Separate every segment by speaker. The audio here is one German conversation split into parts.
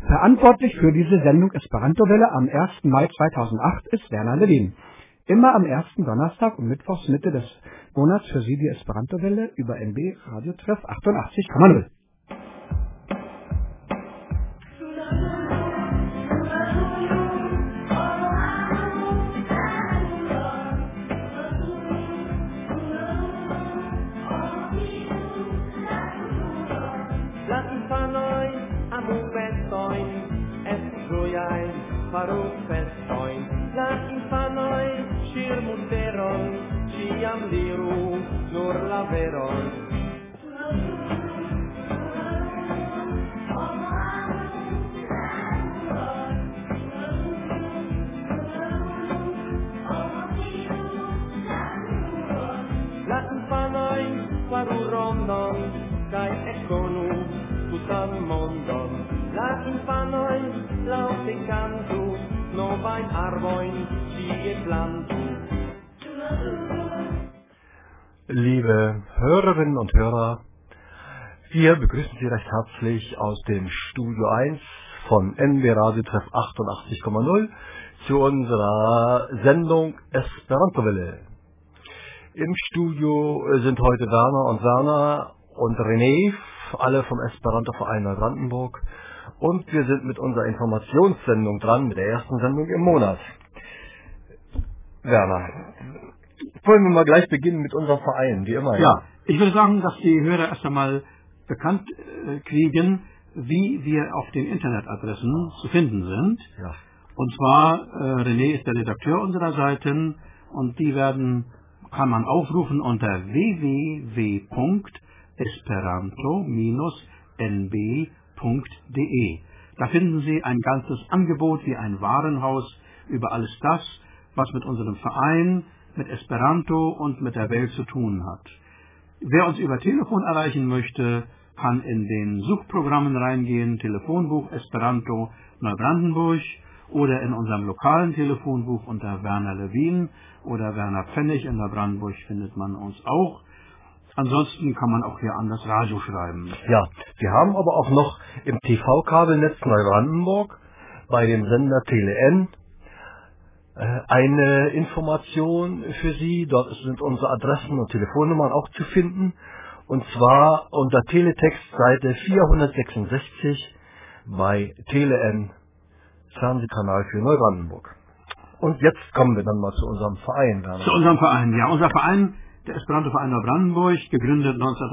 Speaker 1: Verantwortlich für diese Sendung Esperanto-Welle am 1. Mai 2008 ist Werner Levin. Immer am ersten Donnerstag und Mittwochs Mitte des Monats für Sie die Esperanto-Welle über NB Radio Treff 88,0.
Speaker 2: Farò festoin, la infanoi, shir muteron, ciam diru, nur la veron. La infanoi, faru rondon, kai econu, tutan mondon. La infanoi, laute cantu, novain arvoin, die plantu.
Speaker 3: Liebe Hörerinnen und Hörer, wir begrüßen Sie recht herzlich aus dem Studio 1 von NB Radio Treff 88,0 zu unserer Sendung Esperanto-Welle. Im Studio sind heute Werner und René, alle vom Esperanto-Verein Neubrandenburg. Und wir sind mit unserer Informationssendung dran, mit der ersten Sendung im Monat. Werner, wollen wir mal gleich beginnen mit unserem Verein, wie immer.
Speaker 1: Ja, ich würde sagen, dass die Hörer erst einmal bekannt kriegen, wie wir auf den Internetadressen zu finden sind.
Speaker 3: Ja.
Speaker 1: Und zwar, René ist der Redakteur unserer Seiten und die kann man aufrufen unter www.esperanto-nb.de. Da finden Sie ein ganzes Angebot wie ein Warenhaus über alles das, was mit unserem Verein, mit Esperanto und mit der Welt zu tun hat. Wer uns über Telefon erreichen möchte, kann in den Suchprogrammen reingehen, Telefonbuch Esperanto Neubrandenburg oder in unserem lokalen Telefonbuch unter Werner Levin oder Werner Pfennig in Neubrandenburg findet man uns auch. Ansonsten kann man auch hier an das Radio schreiben.
Speaker 3: Ja, wir haben aber auch noch im TV-Kabelnetz Neubrandenburg bei dem Sender Tele-N eine Information für Sie. Dort sind unsere Adressen und Telefonnummern auch zu finden. Und zwar unter Teletext-Seite 466 bei Tele-N, Fernsehkanal für Neubrandenburg. Und jetzt kommen wir dann mal zu unserem Verein.
Speaker 1: Zu unserem Verein, ja. Unser Verein, der Esperanto-Verein Neubrandenburg, gegründet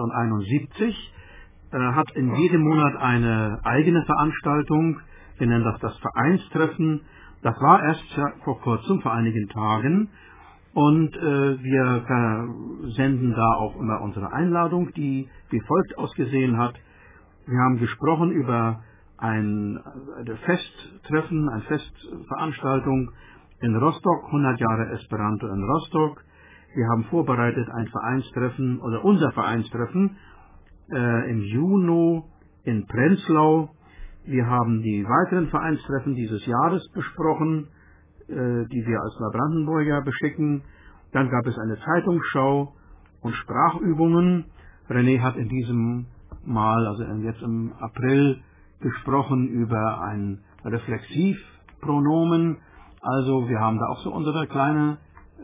Speaker 1: 1971, hat in jedem Monat eine eigene Veranstaltung. Wir nennen das Vereinstreffen. Das war erst vor kurzem, vor einigen Tagen. Und wir senden da auch immer unsere Einladung, die wie folgt ausgesehen hat. Wir haben gesprochen über ein Festtreffen, eine Festveranstaltung in Rostock, 100 Jahre Esperanto in Rostock. Wir haben vorbereitet ein Vereinstreffen, oder unser Vereinstreffen im Juni in Prenzlau. Wir haben die weiteren Vereinstreffen dieses Jahres besprochen, die wir als Neubrandenburger beschicken. Dann gab es eine Zeitungsschau und Sprachübungen. René hat in diesem Mal, also jetzt im April, gesprochen über ein Reflexivpronomen. Also wir haben da auch so unsere kleine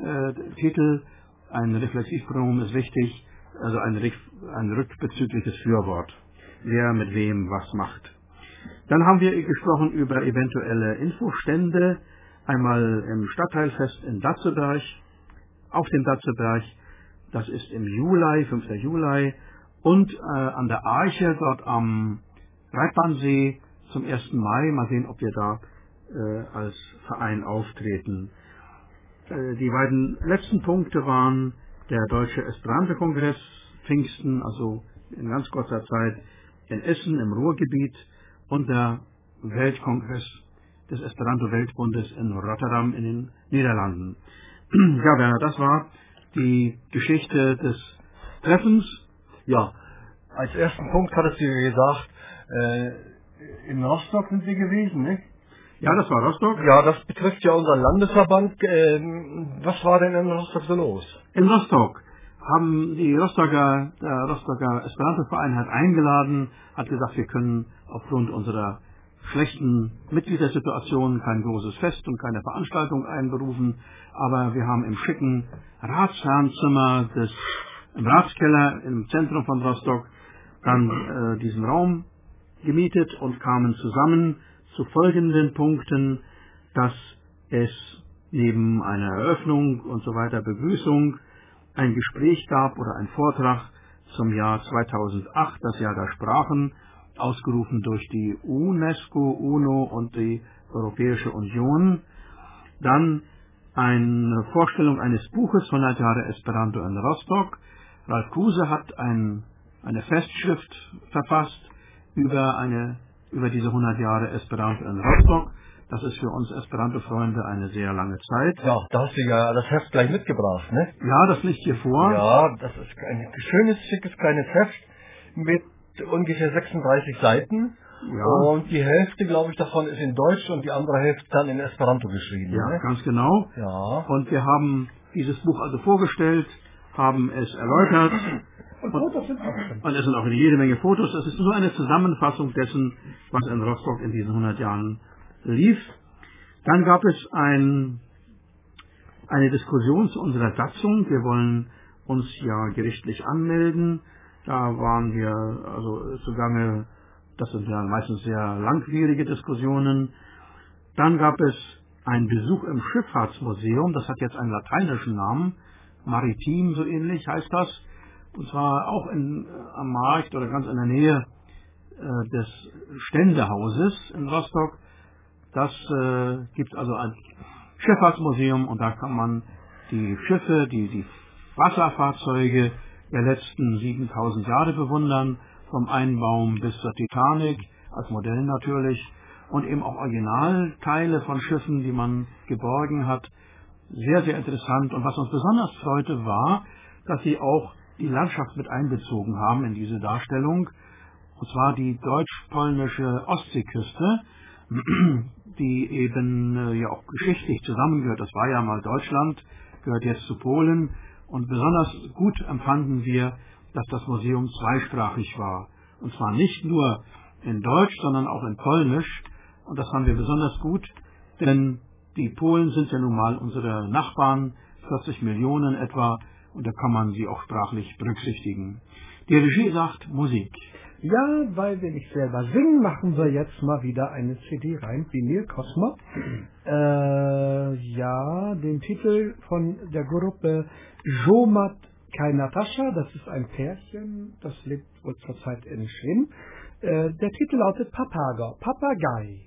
Speaker 1: Titel. Ein Reflexivpronomen ist wichtig, also ein rückbezügliches Fürwort. Wer mit wem was macht. Dann haben wir gesprochen über eventuelle Infostände. Einmal im Stadtteilfest in Datzeberg, auf dem Datzeberg, das ist im Juli, 5. Juli, und an der Arche, dort am Reitbahnsee zum 1. Mai. Mal sehen, ob wir da als Verein auftreten. Die beiden letzten Punkte waren der Deutsche Esperanto-Kongress Pfingsten, also in ganz kurzer Zeit in Essen im Ruhrgebiet, und der Weltkongress des Esperanto-Weltbundes in Rotterdam in den Niederlanden. Ja, Werner, das war die Geschichte des Treffens.
Speaker 3: Ja, als ersten Punkt hattest du gesagt, in Rostock sind Sie gewesen, nicht?
Speaker 1: Ja, das war Rostock.
Speaker 3: Ja, das betrifft ja unseren Landesverband. Was war denn in Rostock so los?
Speaker 1: In Rostock haben der Rostocker Esperanto-Verein hat eingeladen, hat gesagt, wir können aufgrund unserer schlechten Mitgliedersituation kein großes Fest und keine Veranstaltung einberufen, aber wir haben im schicken Ratsherrenzimmer im Ratskeller im Zentrum von Rostock dann diesen Raum gemietet und kamen zusammen zu folgenden Punkten, dass es neben einer Eröffnung und so weiter, Begrüßung, ein Gespräch gab oder ein Vortrag zum Jahr 2008, das Jahr der Sprachen, ausgerufen durch die UNESCO, UNO und die Europäische Union. Dann eine Vorstellung eines Buches, 100 Jahre Esperanto in Rostock. Ralf Kruse hat eine Festschrift verfasst über diese 100 Jahre Esperanto in Rostock. Das ist für uns Esperanto-Freunde eine sehr lange Zeit.
Speaker 3: Ja, da hast du ja das Heft gleich mitgebracht, ne?
Speaker 1: Ja, das liegt hier vor.
Speaker 3: Ja, das ist ein schönes, schickes, kleines Heft mit ungefähr 36 Seiten.
Speaker 1: Ja.
Speaker 3: Und die Hälfte, glaube ich, davon ist in Deutsch und die andere Hälfte dann in Esperanto geschrieben.
Speaker 1: Ja,
Speaker 3: ne?
Speaker 1: ganz genau.
Speaker 3: Ja.
Speaker 1: Und wir haben dieses Buch also vorgestellt, haben es erläutert.
Speaker 3: Und Fotos sind auch drin.
Speaker 1: Und es sind auch jede Menge Fotos. Es ist nur eine Zusammenfassung dessen, was in Rostock in diesen 100 Jahren lief. Dann gab es eine Diskussion zu unserer Satzung. Wir wollen uns ja gerichtlich anmelden. Da waren wir also zugange. Das sind ja meistens sehr langwierige Diskussionen. Dann gab es einen Besuch im Schifffahrtsmuseum. Das hat jetzt einen lateinischen Namen. Maritim, so ähnlich heißt das. Und zwar auch am Markt oder ganz in der Nähe des Ständehauses in Rostock. Das gibt also ein Schifffahrtsmuseum und da kann man die Schiffe, die Wasserfahrzeuge der letzten 7000 Jahre bewundern, vom Einbaum bis zur Titanic, als Modell natürlich, und eben auch Originalteile von Schiffen, die man geborgen hat. Sehr, sehr interessant. Und was uns besonders freute, war, dass sie auch die Landschaft mit einbezogen haben in diese Darstellung, und zwar die deutsch-polnische Ostseeküste, die eben ja auch geschichtlich zusammengehört. Das war ja mal Deutschland, gehört jetzt zu Polen. Und besonders gut empfanden wir, dass das Museum zweisprachig war. Und zwar nicht nur in Deutsch, sondern auch in Polnisch. Und das fanden wir besonders gut, denn die Polen sind ja nun mal unsere Nachbarn, 40 Millionen etwa, und da kann man sie auch sprachlich berücksichtigen. Die Regie sagt Musik.
Speaker 4: Ja, weil wir nicht selber singen, machen wir jetzt mal wieder eine CD rein, Vinyl Cosmo. Ja, den Titel von der Gruppe Jomat Kai Natascha, das ist ein Pärchen, das lebt wohl zurzeit in Schweden. Der Titel lautet Papagei.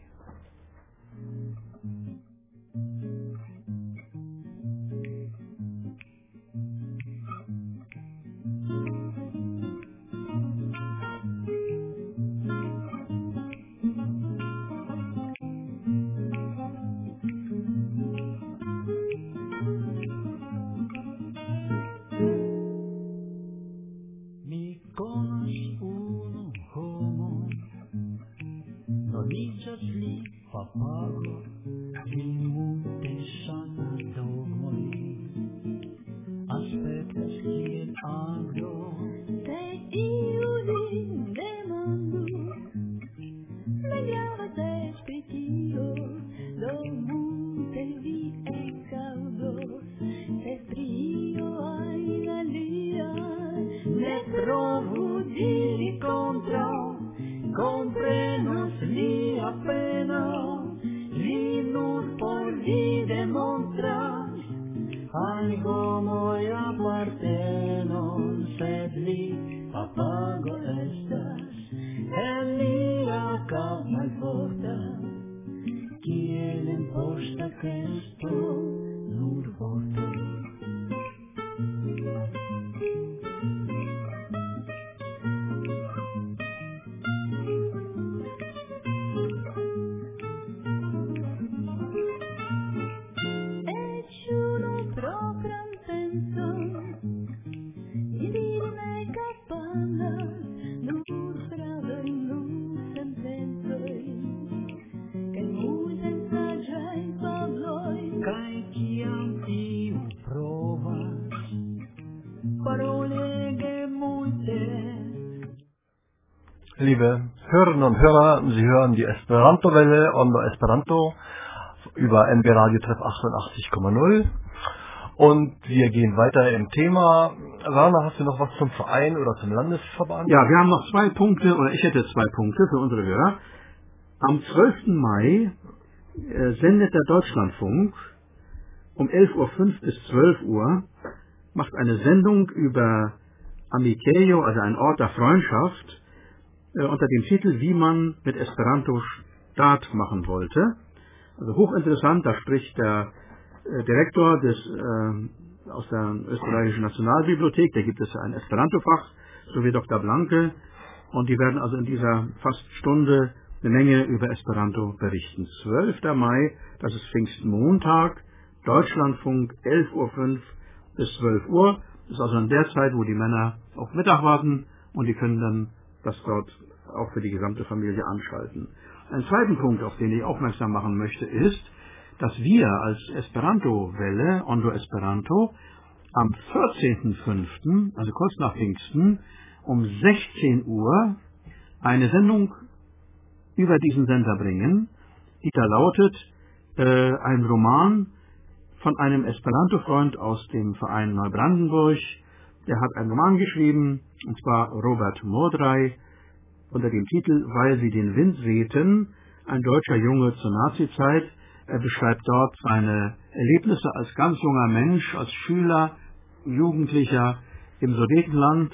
Speaker 3: Liebe Hörerinnen und Hörer, Sie hören die Esperanto-Welle Ondo Esperanto über NB Radio Treff 88,0 und wir gehen weiter im Thema. Werner, hast du noch was zum Verein oder zum Landesverband?
Speaker 1: Ja, wir haben noch 2 Punkte, oder ich hätte 2 Punkte für unsere Hörer. Am 12. Mai sendet der Deutschlandfunk um 11.05 Uhr bis 12 Uhr, macht eine Sendung über Amikejo, also ein Ort der Freundschaft, unter dem Titel, wie man mit Esperanto Staat machen wollte. Also hochinteressant, da spricht der Direktor aus der österreichischen Nationalbibliothek, da gibt es ein Esperanto-Fach, sowie Dr. Blanke, und die werden also in dieser fast Stunde eine Menge über Esperanto berichten. 12. Mai, das ist Pfingstmontag, Deutschlandfunk, 11.05 Uhr bis 12 Uhr. Das ist also in der Zeit, wo die Männer auf Mittag warten und die können dann das dort auch für die gesamte Familie anschalten. Ein zweiten Punkt, auf den ich aufmerksam machen möchte, ist, dass wir als Esperanto-Welle, Ondo Esperanto, am 14.05., also kurz nach Pfingsten, um 16 Uhr eine Sendung über diesen Sender bringen, die da lautet, ein Roman von einem Esperanto-Freund aus dem Verein Neubrandenburg. Der hat einen Roman geschrieben, und zwar Robert Modrei, unter dem Titel Weil sie den Wind wehten, ein deutscher Junge zur Nazizeit. Er beschreibt dort seine Erlebnisse als ganz junger Mensch, als Schüler, Jugendlicher im Sudetenland,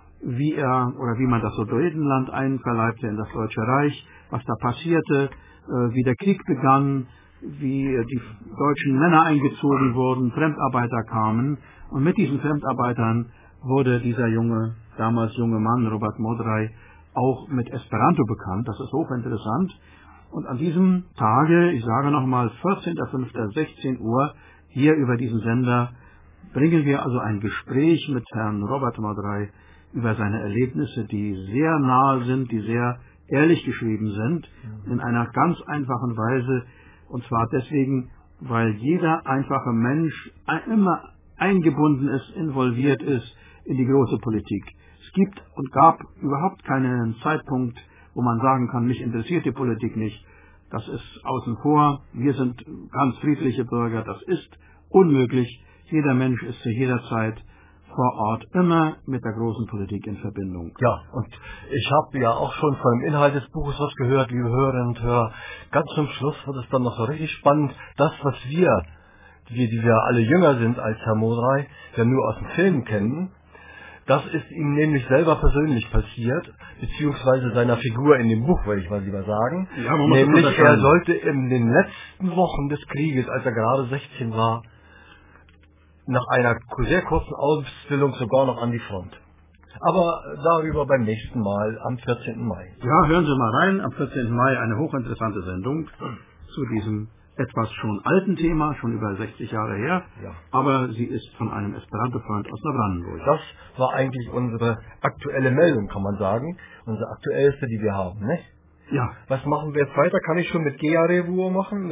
Speaker 1: wie man das Sudetenland einverleibte in das Deutsche Reich, was da passierte, wie der Krieg begann, wie die deutschen Männer eingezogen wurden, Fremdarbeiter kamen, und mit diesen Fremdarbeitern wurde dieser damals junge Mann, Robert Modrei, auch mit Esperanto bekannt. Das ist hochinteressant. Und an diesem Tage, ich sage nochmal, 14.05. 16 Uhr, hier über diesen Sender, bringen wir also ein Gespräch mit Herrn Robert Modrei über seine Erlebnisse, die sehr nahe sind, die sehr ehrlich geschrieben sind, in einer ganz einfachen Weise. Und zwar deswegen, weil jeder einfache Mensch immer eingebunden ist, involviert ist in die große Politik. Es gibt und gab überhaupt keinen Zeitpunkt, wo man sagen kann, mich interessiert die Politik nicht. Das ist außen vor. Wir sind ganz friedliche Bürger. Das ist unmöglich. Jeder Mensch ist zu jeder Zeit vor Ort immer mit der großen Politik in Verbindung.
Speaker 3: Ja, und ich habe ja auch schon von dem Inhalt des Buches was gehört, liebe Hörerinnen und Hörer. Ganz zum Schluss wird es dann noch so richtig spannend. Das, was wir, die wir alle jünger sind als Herr Modrei, ja nur aus dem Film kennen, das ist ihm nämlich selber persönlich passiert, beziehungsweise seiner Figur in dem Buch, würde ich mal lieber sagen.
Speaker 1: Ja, man muss
Speaker 3: nämlich, er sollte in den letzten Wochen des Krieges, als er gerade 16 war, nach einer sehr kurzen Ausbildung sogar noch an die Front. Aber darüber beim nächsten Mal, am 14. Mai.
Speaker 1: Ja, hören Sie mal rein, am 14. Mai eine hochinteressante Sendung zu diesem etwas schon alten Thema, schon über 60 Jahre her,
Speaker 3: ja.
Speaker 1: Aber sie ist von einem Esperanto-Freund aus Neubrandenburg.
Speaker 3: Das war eigentlich unsere aktuelle Meldung, kann man sagen. Unsere aktuellste, die wir haben, ne?
Speaker 1: Ja.
Speaker 3: Was machen wir jetzt weiter? Kann ich schon mit Gea-Revue machen?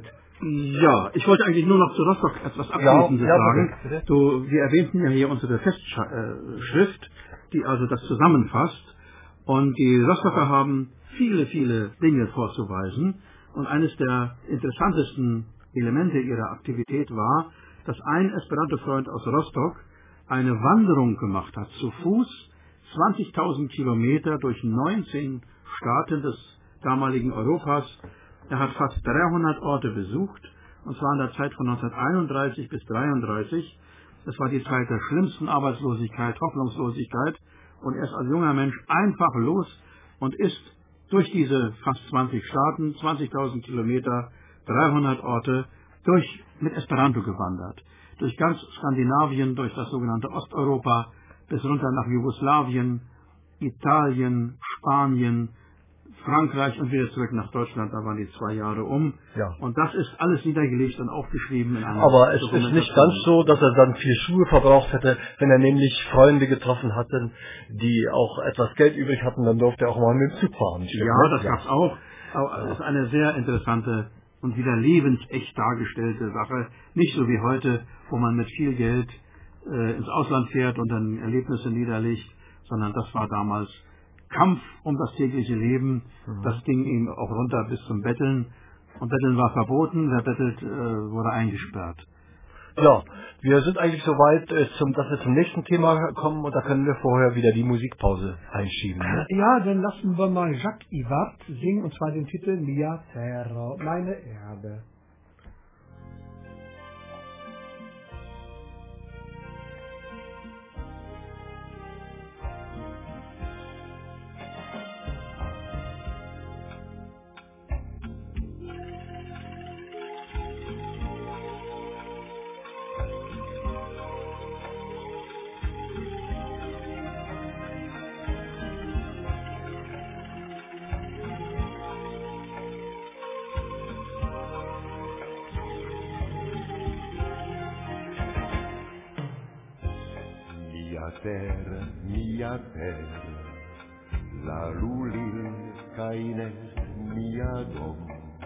Speaker 1: Ja, ich wollte eigentlich nur noch zu Rostock etwas Abschließendes sagen.
Speaker 3: Bitte.
Speaker 1: Wir erwähnten ja hier unsere Festschrift, die also das zusammenfasst. Und die Rostocker haben viele, viele Dinge vorzuweisen. Und eines der interessantesten Elemente ihrer Aktivität war, dass ein Esperanto-Freund aus Rostock eine Wanderung gemacht hat, zu Fuß, 20.000 Kilometer durch 19 Staaten des damaligen Europas. Er hat fast 300 Orte besucht, und zwar in der Zeit von 1931 bis 1933. Das war die Zeit der schlimmsten Arbeitslosigkeit, Hoffnungslosigkeit. Und er ist als junger Mensch einfach los und ist durch diese fast 20 Staaten, 20.000 Kilometer, 300 Orte, mit Esperanto gewandert. Durch ganz Skandinavien, durch das sogenannte Osteuropa, bis runter nach Jugoslawien, Italien, Spanien, Frankreich und wieder zurück nach Deutschland. Da waren die 2 Jahre um.
Speaker 3: Ja.
Speaker 1: Und das ist alles niedergelegt und aufgeschrieben in einem
Speaker 3: Aber es ist nicht ganz so, dass er dann viel Schuhe verbraucht hätte. Wenn er nämlich Freunde getroffen hatte, die auch etwas Geld übrig hatten, dann durfte er auch mal mit dem Zug fahren.
Speaker 1: Ja, das gab's auch. Aber es ist eine sehr interessante und wieder lebensecht dargestellte Sache. Nicht so wie heute, wo man mit viel Geld ins Ausland fährt und dann Erlebnisse niederlegt, sondern das war damals Kampf um das tägliche Leben. Das ging ihm auch runter bis zum Betteln. Und Betteln war verboten. Wer bettelt, wurde eingesperrt.
Speaker 3: Ja, wir sind eigentlich soweit, dass wir zum nächsten Thema kommen und da können wir vorher wieder die Musikpause einschieben. Ne?
Speaker 4: Ja, dann lassen wir mal Jacques Ivart singen, und zwar den Titel Mia Terra, meine Erde.
Speaker 2: Mia terra, la luli caines mia dom,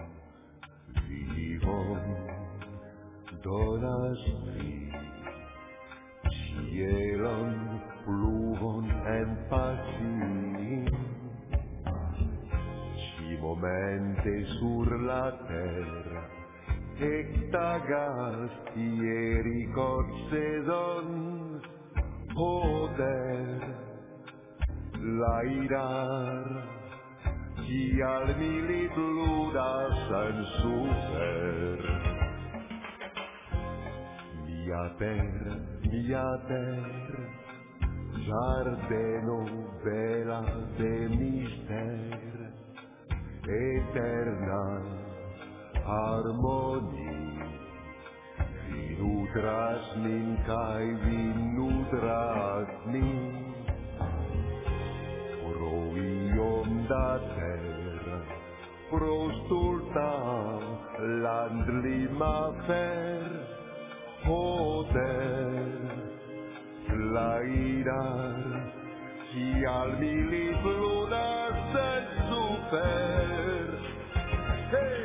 Speaker 2: vivon donas vi, cielon pluvon en paci, ci momente sur la terra, ectagas ieri corsedon, poder lairar qui al milit ludas en super mia ter giardeno bella de mister eterna harmonie nutras min kai vi nutras min pro iom da terra pro stulta land lima fer poder lairar chi al mili bludas et super hey!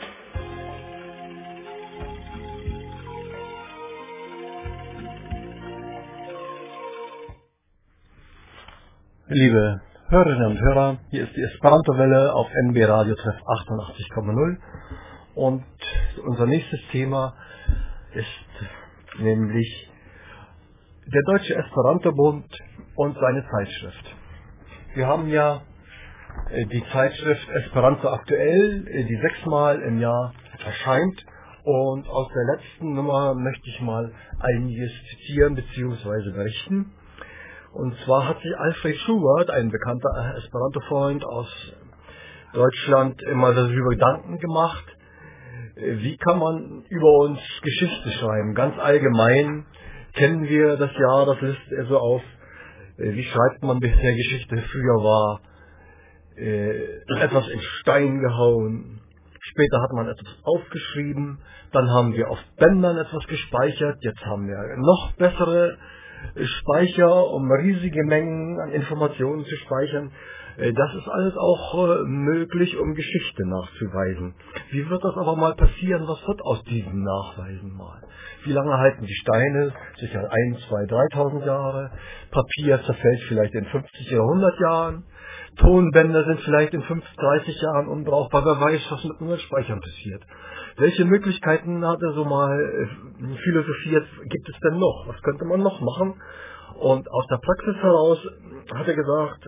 Speaker 3: Liebe Hörerinnen und Hörer, hier ist die Esperanto-Welle auf NB Radio Treff 88,0 und unser nächstes Thema ist nämlich der Deutsche Esperanto-Bund und seine Zeitschrift. Wir haben ja die Zeitschrift Esperanto aktuell, die 6-mal im Jahr erscheint, und aus der letzten Nummer möchte ich mal einiges zitieren bzw. berichten. Und zwar hat sich Alfred Schubert, ein bekannter Esperanto-Freund aus Deutschland, immer darüber Gedanken gemacht, wie kann man über uns Geschichte schreiben. Ganz allgemein kennen wir das Jahr, das listet er so auf, wie schreibt man bisher Geschichte. Früher war etwas in Stein gehauen, später hat man etwas aufgeschrieben, dann haben wir auf Bändern etwas gespeichert, jetzt haben wir noch bessere Speicher, um riesige Mengen an Informationen zu speichern. Das ist alles auch möglich, um Geschichte nachzuweisen. Wie wird das aber mal passieren? Was wird aus diesen Nachweisen mal? Wie lange halten die Steine? Sicher 1, 2, 3.000 Jahre. Papier zerfällt vielleicht in 50 oder 100 Jahren. Tonbänder sind vielleicht in 30 Jahren unbrauchbar. Wer weiß, was mit unseren Speichern passiert. Welche Möglichkeiten hat er so mal philosophiert, gibt es denn noch? Was könnte man noch machen? Und aus der Praxis heraus hat er gesagt,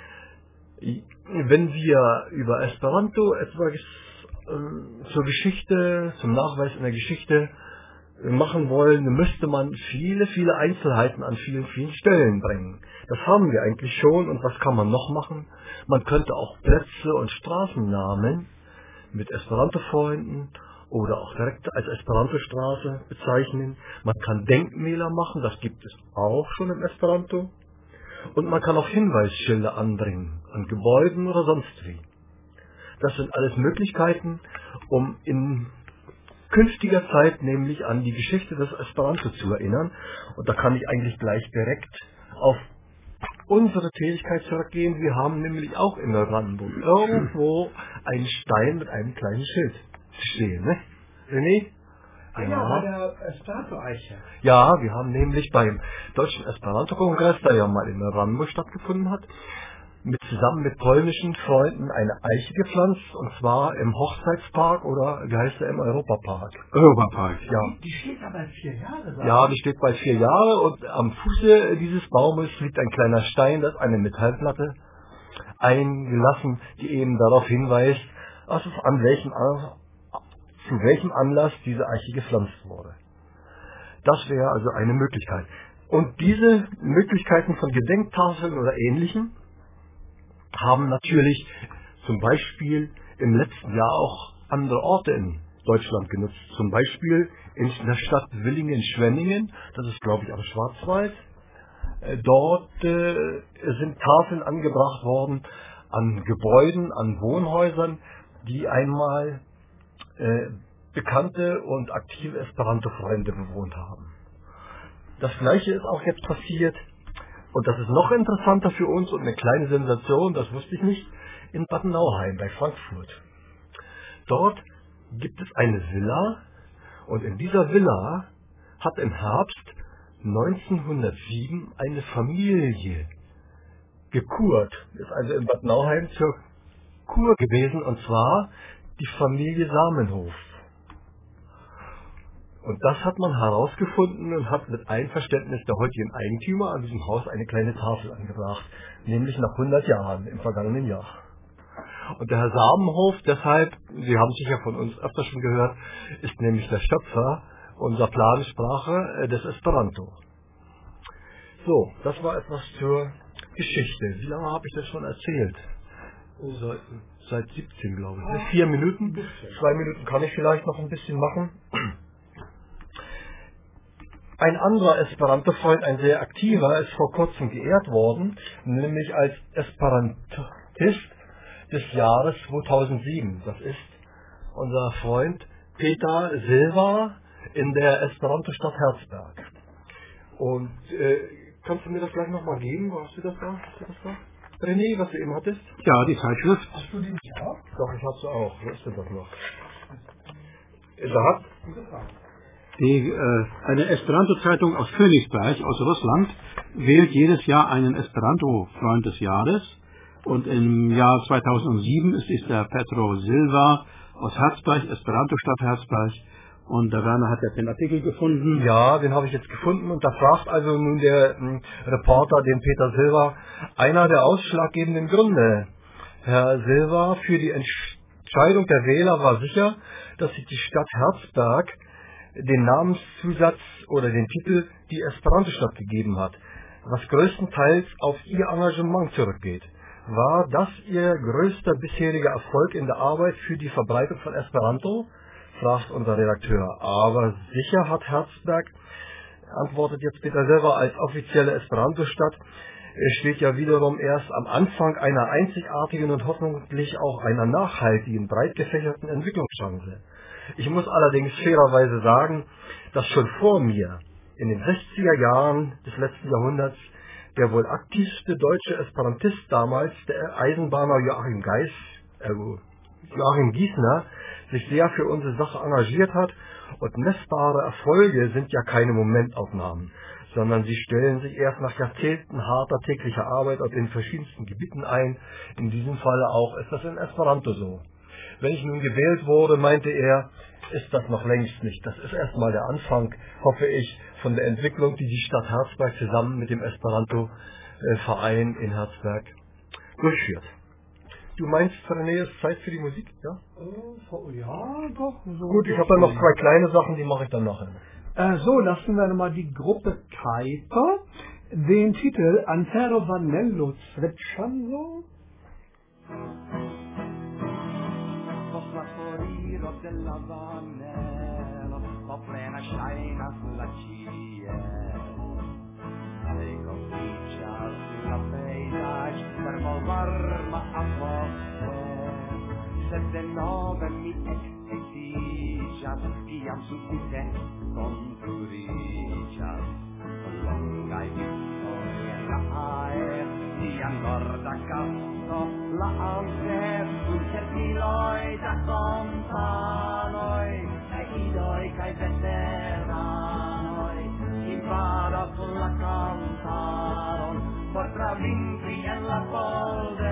Speaker 3: wenn wir über Esperanto etwas zur Geschichte, zum Nachweis in der Geschichte machen wollen, müsste man viele, viele Einzelheiten an vielen, vielen Stellen bringen. Das haben wir eigentlich schon, und was kann man noch machen? Man könnte auch Plätze und Straßennamen mit Esperanto-Freunden oder auch direkt als Esperanto-Straße bezeichnen. Man kann Denkmäler machen, das gibt es auch schon im Esperanto. Und man kann auch Hinweisschilder anbringen, an Gebäuden oder sonst wie. Das sind alles Möglichkeiten, um in künftiger Zeit nämlich an die Geschichte des Esperanto zu erinnern. Und da kann ich eigentlich gleich direkt auf unsere Tätigkeit zurückgehen. Wir haben nämlich auch in Brandenburg irgendwo einen Stein mit einem kleinen Schild stehen, ne? René?
Speaker 4: Ja, bei der Esperanto-Eiche.
Speaker 3: Ja, wir haben nämlich beim Deutschen Esperanto-Kongress, der ja mal in Brandenburg stattgefunden hat, zusammen mit polnischen Freunden eine Eiche gepflanzt, und zwar im Hochzeitspark oder wie heißt der, im Europapark.
Speaker 1: Europapark.
Speaker 3: Ja.
Speaker 4: Die steht aber 4 Jahre.
Speaker 3: Ja, die steht bald 4 Jahre und am Fuße dieses Baumes liegt ein kleiner Stein, das ist eine Metallplatte eingelassen, die eben darauf hinweist, zu welchem Anlass diese Eiche gepflanzt wurde. Das wäre also eine Möglichkeit. Und diese Möglichkeiten von Gedenktafeln oder Ähnlichem haben natürlich zum Beispiel im letzten Jahr auch andere Orte in Deutschland genutzt. Zum Beispiel in der Stadt Villingen-Schwenningen, das ist glaube ich am Schwarzwald. Dort sind Tafeln angebracht worden an Gebäuden, an Wohnhäusern, die einmal bekannte und aktive Esperanto-Freunde bewohnt haben. Das Gleiche ist auch jetzt passiert, und das ist noch interessanter für uns und eine kleine Sensation, das wusste ich nicht, in Bad Nauheim bei Frankfurt. Dort gibt es eine Villa, und in dieser Villa hat im Herbst 1907 eine Familie gekurt, ist also in Bad Nauheim zur Kur gewesen, und zwar die Familie Samenhof. Und das hat man herausgefunden und hat mit Einverständnis der heutigen Eigentümer an diesem Haus eine kleine Tafel angebracht, nämlich nach 100 Jahren im vergangenen Jahr. Und der Herr Samenhof, deshalb, Sie haben sicher von uns öfter schon gehört, ist nämlich der Schöpfer unserer Planensprache des Esperanto. So, das war etwas zur Geschichte. Wie lange habe ich das schon erzählt? Seit 17, glaube ich. 4 Minuten. 2 Minuten kann ich vielleicht noch ein bisschen machen. Ein anderer Esperanto-Freund, ein sehr aktiver, ist vor kurzem geehrt worden, nämlich als Esperantist des Jahres 2007. Das ist unser Freund Peter Silva in der Esperanto-Stadt Herzberg. Und kannst du mir das gleich nochmal geben? Wo hast du das da? René, was du eben hattest?
Speaker 1: Ja, die Zeitschrift.
Speaker 4: Hast du die nicht auch?
Speaker 3: Doch, ich hab sie auch. Wo ist denn das noch? Da hat
Speaker 1: Eine Esperanto-Zeitung aus Königsberg, aus Russland, wählt jedes Jahr einen Esperanto-Freund des Jahres. Und im Jahr 2007 ist es der Petro Silva aus Herzberg, Esperanto-Stadt Herzberg. Und der Werner hat jetzt den Artikel gefunden.
Speaker 3: Ja, den habe ich jetzt gefunden. Und da fragt also nun der Reporter den Peter Silva, einer der ausschlaggebenden Gründe. Herr Silva, für die Entscheidung der Wähler war sicher, dass sich die Stadt Herzberg den Namenszusatz oder den Titel die Esperanto-Stadt gegeben hat, was größtenteils auf ihr Engagement zurückgeht. War das Ihr größter bisheriger Erfolg in der Arbeit für die Verbreitung von Esperanto? Fragt unser Redakteur. Aber sicher hat Herzberg, antwortet jetzt Peter selber, als offizielle Esperanto-Stadt, steht ja wiederum erst am Anfang einer einzigartigen und hoffentlich auch einer nachhaltigen, breit gefächerten Entwicklungschance. Ich muss allerdings fairerweise sagen, dass schon vor mir, in den 60er Jahren des letzten Jahrhunderts, der wohl aktivste deutsche Esperantist damals, der Eisenbahner Joachim Giesner, sich sehr für unsere Sache engagiert hat, und messbare Erfolge sind ja keine Momentaufnahmen, sondern sie stellen sich erst nach Jahrzehnten harter täglicher Arbeit auf den verschiedensten Gebieten ein. In diesem Falle auch ist das in Esperanto so. Wenn ich nun gewählt wurde, meinte er, ist das noch längst nicht. Das ist erstmal der Anfang, hoffe ich, von der Entwicklung, die die Stadt Herzberg zusammen mit dem Esperanto-Verein in Herzberg durchführt. Du meinst, René, ist Zeit für die Musik, ja?
Speaker 4: Ja, doch. So
Speaker 3: gut, ich habe dann noch 2 kleine Sachen, die mache ich dann nachher.
Speaker 4: So, lassen wir mal die Gruppe Kuiper den Titel Antero Vanello zwitschern,
Speaker 5: della Vanello, ho plena scena sulla CIE, e comincia sulla paesage, fermo varma a poste, 7-9 mi exticias, iam su di te conturicias, longa e vittoria rae, dia norda casto, la anser, sul miloi da companoi, e idoi cae veteranoi, impara sulla cantaron, por travinti en la polde,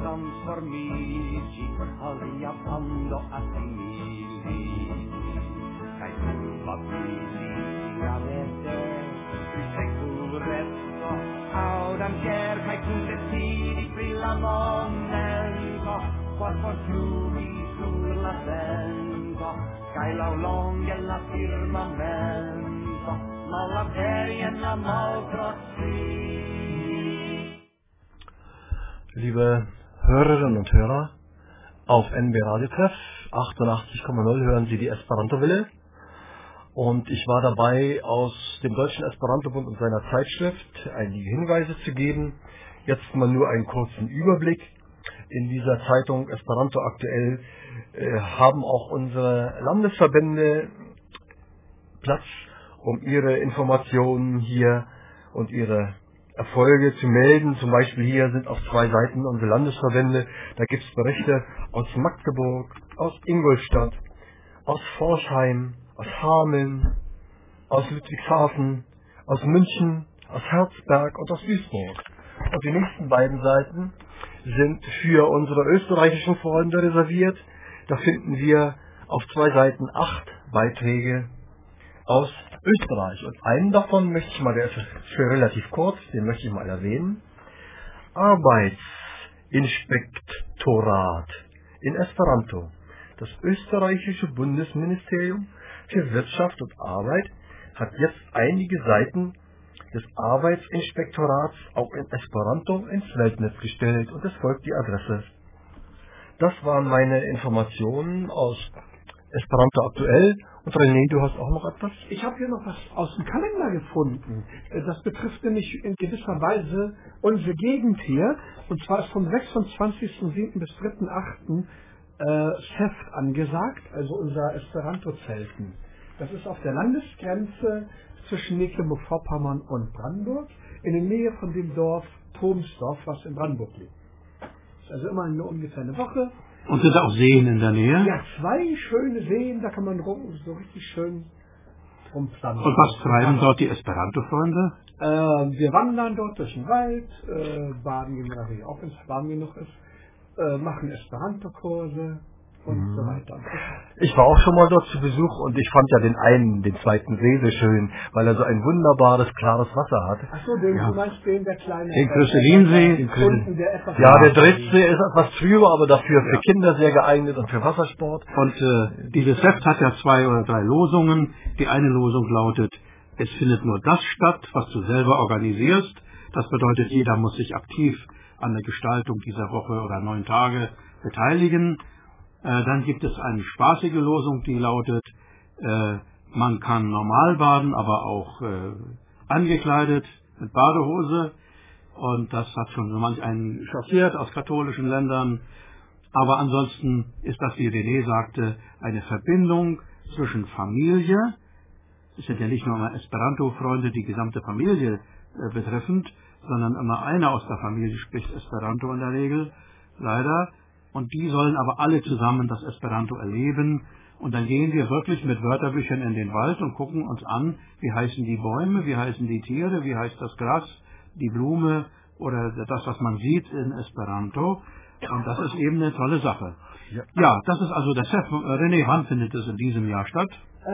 Speaker 5: transformici al Japando assimili. Kaj kurva fisica vete, tu securezzo, audan ker, kaj kun decidi pri la momento, qual fortuni sulla vento, kaj laŭlonge la firmamento, malaperie la maltrozzi.
Speaker 3: Liebe Hörerinnen und Hörer, auf NB Radio Treff 88,0 hören Sie die Esperanto-Welle. Und ich war dabei, aus dem Deutschen Esperanto-Bund und seiner Zeitschrift einige Hinweise zu geben. Jetzt mal nur einen kurzen Überblick. In dieser Zeitung Esperanto aktuell haben auch unsere Landesverbände Platz, um ihre Informationen hier und ihre Erfolge zu melden. Zum Beispiel hier sind auf 2 Seiten unsere Landesverbände. Da gibt es Berichte aus Magdeburg, aus Ingolstadt, aus Forchheim, aus Hameln, aus Ludwigshafen, aus München, aus Herzberg und aus Duisburg. Und die nächsten beiden Seiten sind für unsere österreichischen Freunde reserviert. Da finden wir auf 2 Seiten 8 Beiträge aus Österreich. Und einen davon möchte ich mal, der ist für relativ kurz, den möchte ich mal erwähnen. Arbeitsinspektorat in Esperanto. Das österreichische Bundesministerium für Wirtschaft und Arbeit hat jetzt einige Seiten des Arbeitsinspektorats auch in Esperanto ins Weltnetz gestellt und es folgt die Adresse. Das waren meine Informationen aus Esperanto aktuell. Und René, du hast auch noch etwas?
Speaker 4: Ich habe hier noch was aus dem Kalender gefunden. Das betrifft nämlich in gewisser Weise unsere Gegend hier. Und zwar ist vom 26.07. bis 3.08. Seft angesagt, also unser Esperanto-Zelten. Das ist auf der Landesgrenze zwischen Mecklenburg-Vorpommern und Brandenburg, in der Nähe von dem Dorf Thomsdorf, was in Brandenburg liegt. Ist also immer nur ungefähr eine Woche.
Speaker 1: Und sind auch Seen in der Nähe?
Speaker 4: Ja, 2 schöne Seen, da kann man so richtig schön rumpflanzen.
Speaker 1: Und was treiben dort die Esperanto-Freunde?
Speaker 4: Wir wandern dort durch den Wald, baden gehen wir natürlich auch, wenn es warm genug ist, machen Esperanto-Kurse und so weiter.
Speaker 3: Ich war auch schon mal dort zu Besuch und ich fand ja den zweiten See so schön, weil er so ein wunderbares, klares Wasser hat.
Speaker 4: Achso, du meinst den, der kleine...
Speaker 1: Den Kröselinsee.
Speaker 3: Der Drittsee ist etwas trüber, aber dafür für Kinder sehr geeignet und für Wassersport.
Speaker 1: Und dieses Heft hat ja 2 oder 3 Losungen. Die eine Losung lautet, es findet nur das statt, was du selber organisierst. Das bedeutet, jeder muss sich aktiv an der Gestaltung dieser Woche oder 9 Tage beteiligen. Dann gibt es eine spaßige Losung, die lautet, man kann normal baden, aber auch angekleidet mit Badehose. Und das hat schon so manch einen schockiert aus katholischen Ländern. Aber ansonsten ist das, wie René sagte, eine Verbindung zwischen Familie. Es sind ja nicht nur immer Esperanto-Freunde, die gesamte Familie betreffend, sondern immer einer aus der Familie spricht Esperanto in der Regel, leider. Und die sollen aber alle zusammen das Esperanto erleben. Und dann gehen wir wirklich mit Wörterbüchern in den Wald und gucken uns an, wie heißen die Bäume, wie heißen die Tiere, wie heißt das Gras, die Blume oder das, was man sieht in Esperanto. Und das ist eben eine tolle Sache. Ja, das ist also das Heft. René, wann findet es in diesem Jahr statt?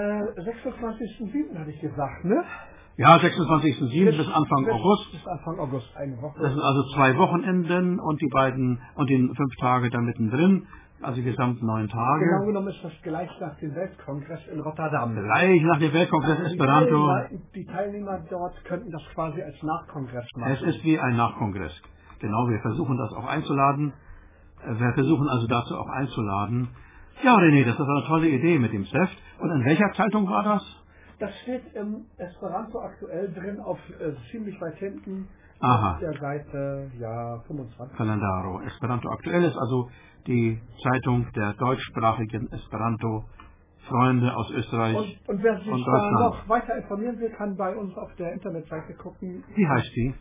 Speaker 4: 26.07. hatte ich gesagt, ne?
Speaker 1: Ja, 26.07. bis Anfang August.
Speaker 4: Bis Anfang August, eine Woche.
Speaker 1: Das sind also 2 Wochenenden und die 5 Tage da mittendrin, also gesamt 9 Tage.
Speaker 4: Genau genommen ist das gleich nach dem Weltkongress in Rotterdam.
Speaker 1: Gleich nach dem Weltkongress Esperanto.
Speaker 4: Die Teilnehmer dort könnten das quasi als Nachkongress machen.
Speaker 1: Es ist wie ein Nachkongress. Genau, wir versuchen das auch einzuladen. Wir versuchen also dazu auch einzuladen. Ja, René, das ist eine tolle Idee mit dem Seft. Und in welcher Zeitung war das?
Speaker 4: Das steht im Esperanto aktuell drin, auf ziemlich weit hinten.
Speaker 1: Aha.
Speaker 4: Auf der Seite 25.
Speaker 1: Kalendaro. Esperanto aktuell ist also die Zeitung der deutschsprachigen Esperanto-Freunde aus Österreich
Speaker 4: und wer sich
Speaker 1: und
Speaker 4: da
Speaker 1: Deutschland.
Speaker 4: noch weiter informieren will, kann bei uns auf der Internetseite gucken.
Speaker 1: Wie heißt die?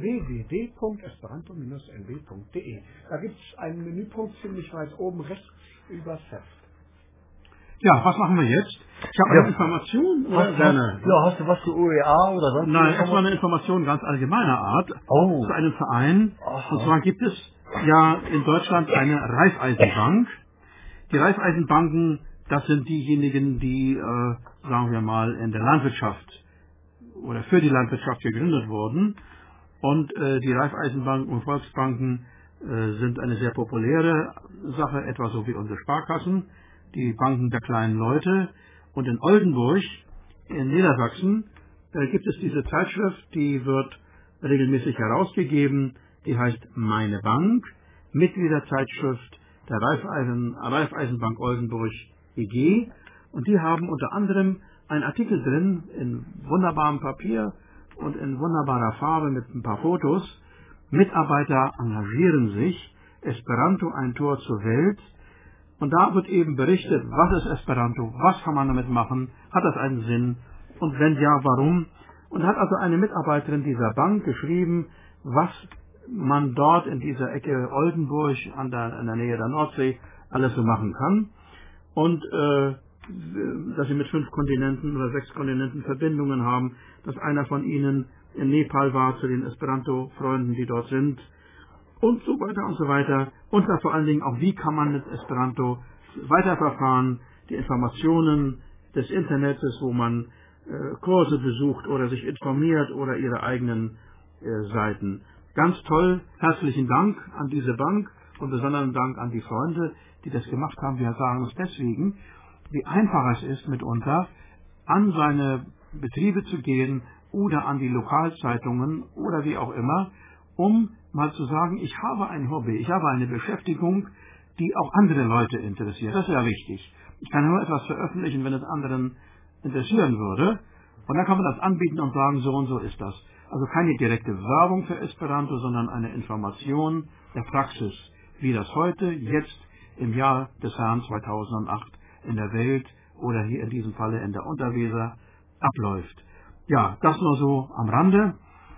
Speaker 4: www.esperanto-nb.de. Da gibt es einen Menüpunkt ziemlich weit oben rechts über Seft.
Speaker 1: Ja, was machen wir jetzt? Ich habe eine Information, oder?
Speaker 3: Hast du was zu UEA oder sonst?
Speaker 1: Nein, erstmal eine Information ganz allgemeiner Art zu einem Verein.
Speaker 3: Aha.
Speaker 1: Und zwar gibt es ja in Deutschland eine Raiffeisenbank. Die Raiffeisenbanken, das sind diejenigen, die, sagen wir mal, in der Landwirtschaft oder für die Landwirtschaft gegründet wurden. Und die Raiffeisenbanken und Volksbanken sind eine sehr populäre Sache, etwa so wie unsere Sparkassen, die Banken der kleinen Leute. Und in Oldenburg, in Niedersachsen, gibt es diese Zeitschrift, die wird regelmäßig herausgegeben, die heißt Meine Bank, Mitgliederzeitschrift der Raiffeisenbank Oldenburg e.G. Und die haben unter anderem einen Artikel drin, in wunderbarem Papier und in wunderbarer Farbe mit ein paar Fotos. Mitarbeiter engagieren sich, Esperanto ein Tor zur Welt. Und da wird eben berichtet, was ist Esperanto, was kann man damit machen, hat das einen Sinn und wenn ja, warum. Und hat also eine Mitarbeiterin dieser Bank geschrieben, was man dort in dieser Ecke Oldenburg in der Nähe der Nordsee alles so machen kann. Und dass sie mit 5 Kontinenten oder 6 Kontinenten Verbindungen haben, dass einer von ihnen in Nepal war zu den Esperanto-Freunden, die dort sind und so weiter und so weiter. Und da vor allen Dingen auch, wie kann man mit Esperanto weiterverfahren, die Informationen des Internets, wo man Kurse besucht oder sich informiert oder ihre eigenen Seiten. Ganz toll, herzlichen Dank an diese Bank und besonderen Dank an die Freunde, die das gemacht haben. Wir sagen es deswegen, wie einfach es ist mitunter, an seine Betriebe zu gehen oder an die Lokalzeitungen oder wie auch immer, um mal zu sagen, ich habe ein Hobby, ich habe eine Beschäftigung, die auch andere Leute interessiert. Das ist ja wichtig. Ich kann nur etwas veröffentlichen, wenn es anderen interessieren würde. Und dann kann man das anbieten und sagen, so und so ist das. Also keine direkte Werbung für Esperanto, sondern eine Information der Praxis, wie das heute, jetzt im Jahr des Herrn 2008 in der Welt oder hier in diesem Falle in der Unterweser abläuft. Ja, das nur so am Rande.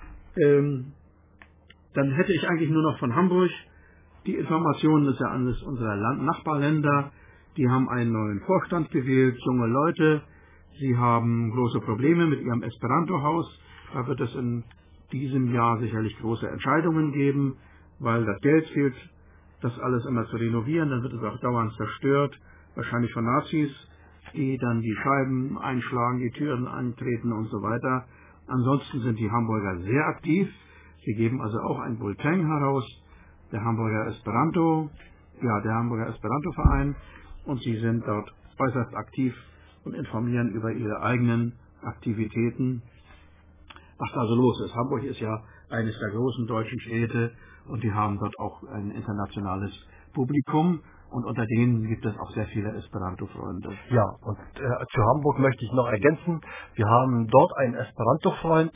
Speaker 1: Dann hätte ich eigentlich nur noch von Hamburg die Informationen, das ist ja alles unserer Nachbarländer. Die haben einen neuen Vorstand gewählt, junge Leute. Sie haben große Probleme mit ihrem Esperanto-Haus. Da wird es in diesem Jahr sicherlich große Entscheidungen geben, weil das Geld fehlt, das alles immer zu renovieren. Dann wird es auch dauernd zerstört, wahrscheinlich von Nazis, die dann die Scheiben einschlagen, die Türen eintreten und so weiter. Ansonsten sind die Hamburger sehr aktiv. Sie geben also auch ein Bulletin heraus, der Hamburger Esperanto-Verein, und sie sind dort äußerst aktiv und informieren über ihre eigenen Aktivitäten, was da so los ist. Hamburg ist ja eines der großen deutschen Städte und die haben dort auch ein internationales Publikum und unter denen gibt es auch sehr viele Esperanto-Freunde.
Speaker 3: Ja, und zu Hamburg möchte ich noch ergänzen, wir haben dort einen Esperanto-Freund,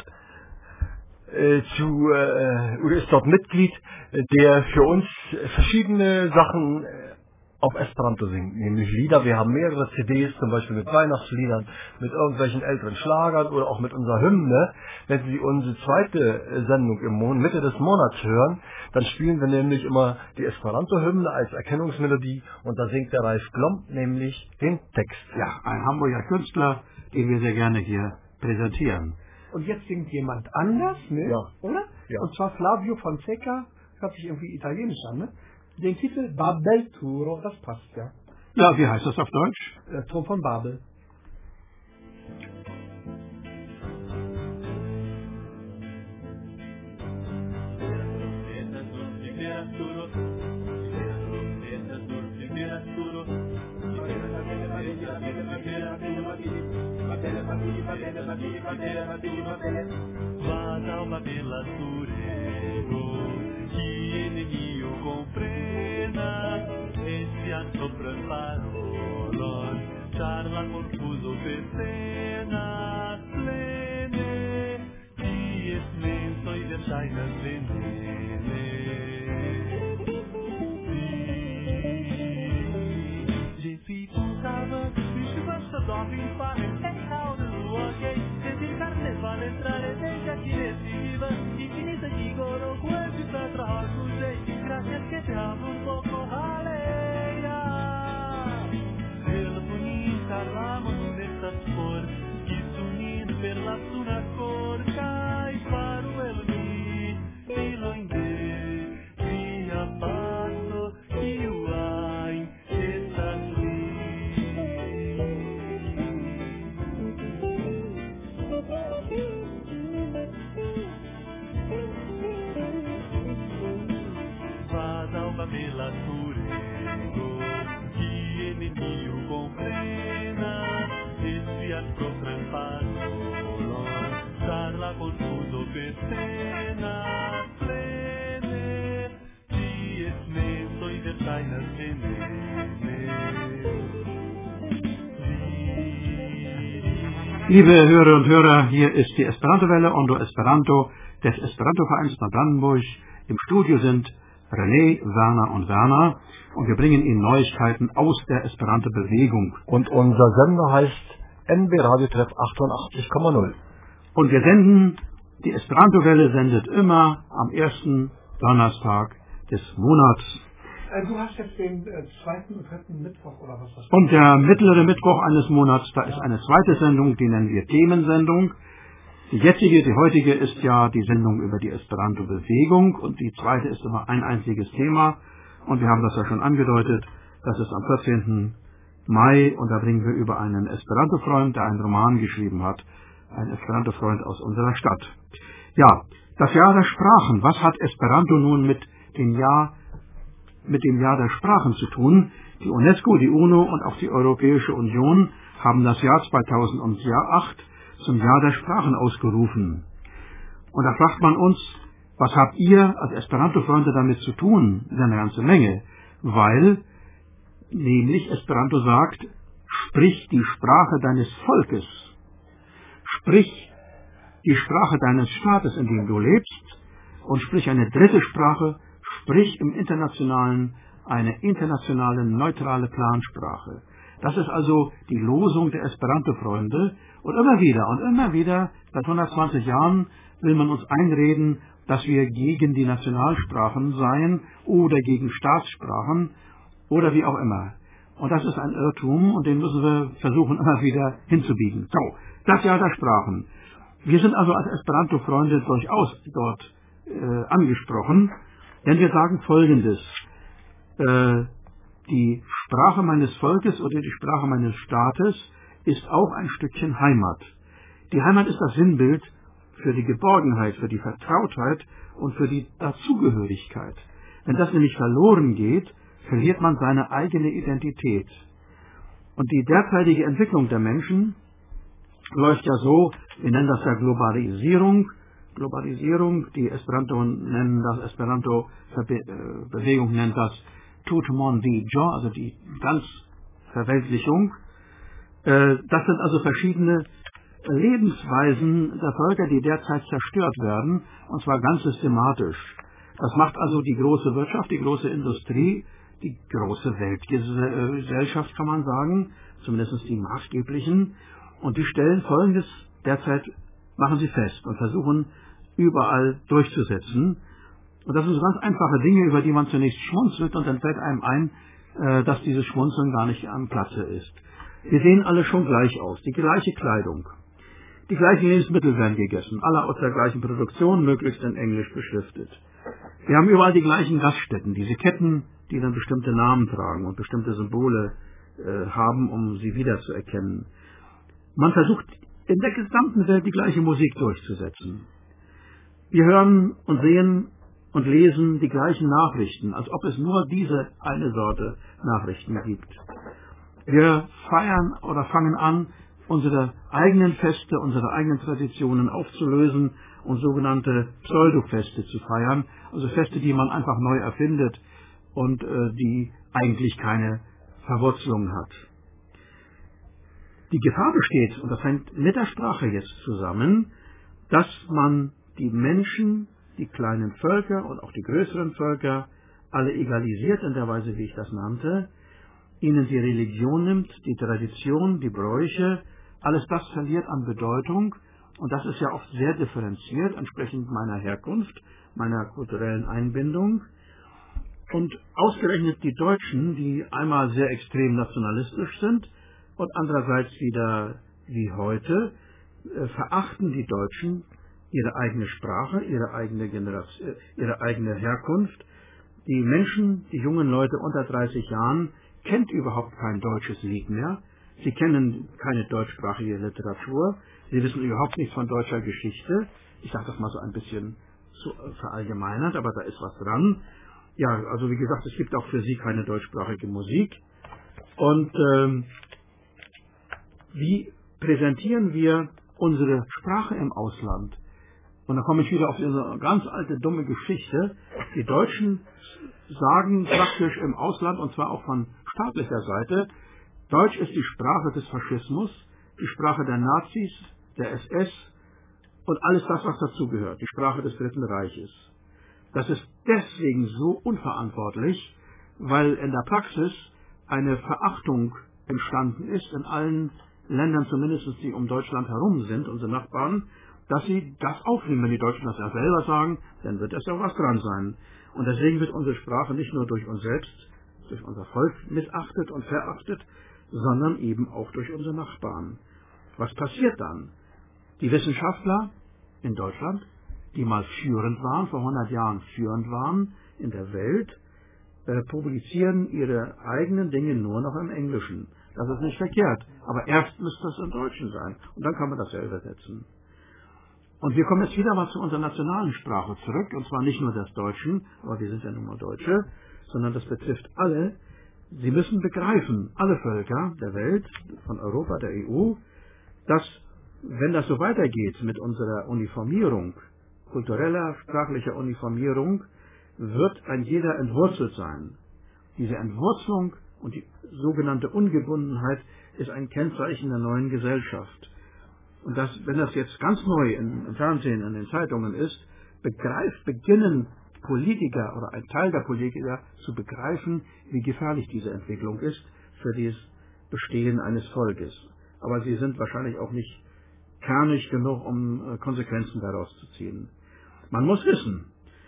Speaker 3: oder ist dort Mitglied, der für uns verschiedene Sachen auf Esperanto singt, nämlich Lieder. Wir haben mehrere CDs, zum Beispiel mit Weihnachtsliedern, mit irgendwelchen älteren Schlagern oder auch mit unserer Hymne. Wenn Sie unsere zweite Sendung im Mitte des Monats hören, dann spielen wir nämlich immer die Esperanto-Hymne als Erkennungsmelodie und da singt der Ralf Glomb nämlich den Text.
Speaker 1: Ja, ein Hamburger Künstler, den wir sehr gerne hier präsentieren.
Speaker 4: Und jetzt singt jemand anders, ne?
Speaker 3: Ja.
Speaker 4: Oder?
Speaker 3: Ja.
Speaker 4: Und zwar Flavio Fonseca, hört sich irgendwie italienisch an, ne? Den Titel Babel Turo, das passt ja.
Speaker 1: Ja, wie heißt das auf Deutsch?
Speaker 4: Turm von Babel.
Speaker 6: Vada uma bela turero, que inimigo comprena, esse anno preparolon, charla confuso persena, plene, dies menso i verŝajnas venene. Je suis pensava, je basta dormir in fare, e out of the way, il carnevale entrare nella direttiva, infinita dicono quasi per trascurre, grazie che ti amo un poco aleia. Se la bonita ramo non è sta
Speaker 1: Liebe Hörer und Hörer, hier ist die Esperanto-Welle Ondo Esperanto des Esperanto-Vereins Neubrandenburg. Im Studio sind René, Werner und Werner und wir bringen Ihnen Neuigkeiten aus der Esperanto-Bewegung.
Speaker 3: Und unser Sender heißt NB Radio Treff 88,0.
Speaker 1: Und wir senden, die Esperanto-Welle sendet immer am ersten Donnerstag des Monats.
Speaker 4: Du hast jetzt den zweiten und dritten Mittwoch oder was?
Speaker 1: Und der mittlere Mittwoch eines Monats, da ist eine zweite Sendung, die nennen wir Themensendung. Die heutige ist ja die Sendung über die Esperanto-Bewegung und die zweite ist immer ein einziges Thema. Und wir haben das ja schon angedeutet, das ist am 14. Mai und da bringen wir über einen Esperanto-Freund, der einen Roman geschrieben hat, ein Esperanto-Freund aus unserer Stadt. Ja, das Jahr der Sprachen. Was hat Esperanto nun mit dem Jahr der Sprachen zu tun? Die UNESCO, die UNO und auch die Europäische Union haben das Jahr 2008 zum Jahr der Sprachen ausgerufen. Und da fragt man uns, was habt ihr als Esperanto-Freunde damit zu tun? Das ist eine ganze Menge, weil nämlich Esperanto sagt, sprich die Sprache deines Volkes, sprich die Sprache deines Staates, in dem du lebst, und sprich eine dritte Sprache, sprich im Internationalen eine internationale, neutrale Plansprache. Das ist also die Losung der Esperanto-Freunde. Und immer wieder, seit 120 Jahren, will man uns einreden, dass wir gegen die Nationalsprachen seien oder gegen Staatssprachen oder wie auch immer. Und das ist ein Irrtum und den müssen wir versuchen, immer wieder hinzubiegen. So, das Jahr der Sprachen. Wir sind also als Esperanto-Freunde durchaus dort angesprochen. Denn wir sagen Folgendes, die Sprache meines Volkes oder die Sprache meines Staates ist auch ein Stückchen Heimat. Die Heimat ist das Sinnbild für die Geborgenheit, für die Vertrautheit und für die Dazugehörigkeit. Wenn das nämlich verloren geht, verliert man seine eigene Identität. Und die derzeitige Entwicklung der Menschen läuft ja so, wir nennen das ja Globalisierung, die Esperanto-Bewegung nennt das Tout monde vivant, also die Ganzverweltlichung. Das sind also verschiedene Lebensweisen der Völker, die derzeit zerstört werden, und zwar ganz systematisch. Das macht also die große Wirtschaft, die große Industrie, die große Weltgesellschaft, kann man sagen, zumindest die maßgeblichen, und die stellen Folgendes derzeit, machen sie fest und versuchen überall durchzusetzen. Und das sind so ganz einfache Dinge, über die man zunächst schmunzelt und dann fällt einem ein, dass dieses Schmunzeln gar nicht am Platze ist. Wir sehen alle schon gleich aus, die gleiche Kleidung, die gleichen Lebensmittel werden gegessen, alle aus der gleichen Produktion, möglichst in Englisch beschriftet. Wir haben überall die gleichen Gaststätten, diese Ketten, die dann bestimmte Namen tragen und bestimmte Symbole haben, um sie wiederzuerkennen. Man versucht in der gesamten Welt die gleiche Musik durchzusetzen. Wir hören und sehen und lesen die gleichen Nachrichten, als ob es nur diese eine Sorte Nachrichten gibt. Wir feiern oder fangen an, unsere eigenen Feste, unsere eigenen Traditionen aufzulösen und sogenannte Pseudofeste zu feiern, also Feste, die man einfach neu erfindet und die eigentlich keine Verwurzelung hat. Die Gefahr besteht, und das hängt mit der Sprache jetzt zusammen, dass man die Menschen, die kleinen Völker und auch die größeren Völker, alle egalisiert in der Weise, wie ich das nannte, ihnen die Religion nimmt, die Tradition, die Bräuche, alles das verliert an Bedeutung und das ist ja oft sehr differenziert, entsprechend meiner Herkunft, meiner kulturellen Einbindung. Und ausgerechnet die Deutschen, die einmal sehr extrem nationalistisch sind und andererseits wieder wie heute verachten die Deutschen ihre eigene Sprache, ihre eigene Generation, ihre eigene Herkunft. Die Menschen, die jungen Leute unter 30 Jahren, kennt überhaupt kein deutsches Lied mehr. Sie kennen keine deutschsprachige Literatur. Sie wissen überhaupt nichts von deutscher Geschichte. Ich sage das mal so ein bisschen zu verallgemeinert, aber da ist was dran. Ja, also wie gesagt, es gibt auch für sie keine deutschsprachige Musik. Und wie präsentieren wir unsere Sprache im Ausland? Und da komme ich wieder auf diese ganz alte, dumme Geschichte. Die Deutschen sagen praktisch im Ausland, und zwar auch von staatlicher Seite, Deutsch ist die Sprache des Faschismus, die Sprache der Nazis, der SS und alles das, was dazugehört, die Sprache des Dritten Reiches. Das ist deswegen so unverantwortlich, weil in der Praxis eine Verachtung entstanden ist, in allen Ländern zumindest, die um Deutschland herum sind, unsere Nachbarn, dass sie das aufnehmen. Wenn die Deutschen das ja selber sagen, dann wird es ja was dran sein. Und deswegen wird unsere Sprache nicht nur durch uns selbst, durch unser Volk missachtet und verachtet, sondern eben auch durch unsere Nachbarn. Was passiert dann? Die Wissenschaftler in Deutschland, die mal führend waren, vor 100 Jahren führend waren in der Welt, publizieren ihre eigenen Dinge nur noch im Englischen. Das ist nicht verkehrt, aber erst müsste es im Deutschen sein und dann kann man das ja übersetzen. Und wir kommen jetzt wieder mal zu unserer nationalen Sprache zurück, und zwar nicht nur des Deutschen, aber wir sind ja nun mal Deutsche, sondern das betrifft alle. Sie müssen begreifen, alle Völker der Welt, von Europa, der EU, dass, wenn das so weitergeht mit unserer Uniformierung, kultureller, sprachlicher Uniformierung, wird ein jeder entwurzelt sein. Diese Entwurzelung und die sogenannte Ungebundenheit ist ein Kennzeichen der neuen Gesellschaft. Und das, wenn das jetzt ganz neu im Fernsehen, in den Zeitungen ist, beginnen Politiker oder ein Teil der Politiker zu begreifen, wie gefährlich diese Entwicklung ist für das Bestehen eines Volkes. Aber sie sind wahrscheinlich auch nicht kernig genug, um Konsequenzen daraus zu ziehen. Man muss wissen,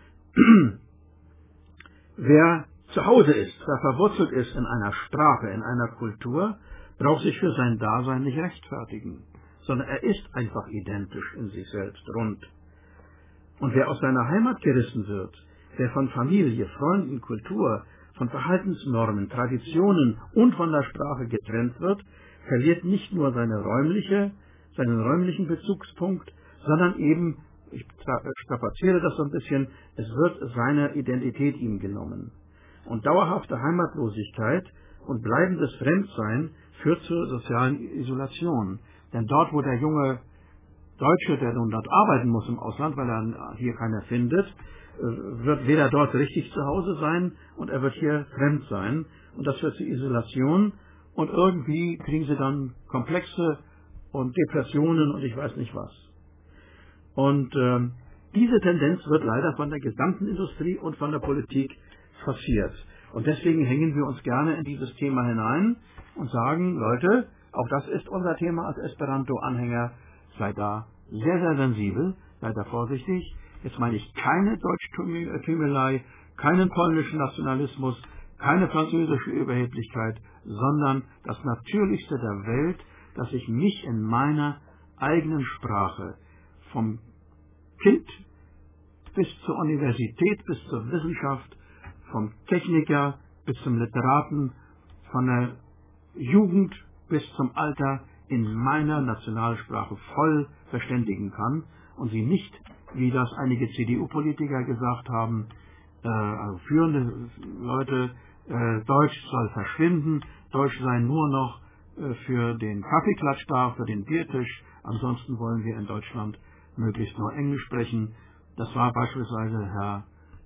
Speaker 1: wer zu Hause ist, wer verwurzelt ist in einer Sprache, in einer Kultur, braucht sich für sein Dasein nicht rechtfertigen, sondern er ist einfach identisch in sich selbst rund. Und wer aus seiner Heimat gerissen wird, wer von Familie, Freunden, Kultur, von Verhaltensnormen, Traditionen und von der Sprache getrennt wird, verliert nicht nur seinen räumlichen Bezugspunkt, sondern eben, ich strapaziere das so ein bisschen, es wird seine Identität ihm genommen. Und dauerhafte Heimatlosigkeit und bleibendes Fremdsein führt zur sozialen Isolation. Denn dort, wo der junge Deutsche, der nun dort arbeiten muss im Ausland, weil er hier keiner findet, wird weder dort richtig zu Hause sein und er wird hier fremd sein. Und das führt zur Isolation und irgendwie kriegen sie dann Komplexe und Depressionen und ich weiß nicht was. Und diese Tendenz wird leider von der gesamten Industrie und von der Politik forciert. Und deswegen hängen wir uns gerne in dieses Thema hinein und sagen, Leute, auch das ist unser Thema als Esperanto-Anhänger, seid da sehr, sehr sensibel, seid da vorsichtig. Jetzt meine ich keine Deutschtümelei, keinen polnischen Nationalismus, keine französische Überheblichkeit, sondern das Natürlichste der Welt, dass ich mich in meiner eigenen Sprache vom Kind bis zur Universität, bis zur Wissenschaft, vom Techniker bis zum Literaten, von der Jugend bis zum Alter in meiner Nationalsprache voll verständigen kann und sie nicht, wie das einige CDU-Politiker gesagt haben, also führende Leute, Deutsch soll verschwinden, Deutsch sei nur noch für den Kaffeeklatsch da, für den Biertisch, ansonsten wollen wir in Deutschland möglichst nur Englisch sprechen. Das war beispielsweise Herr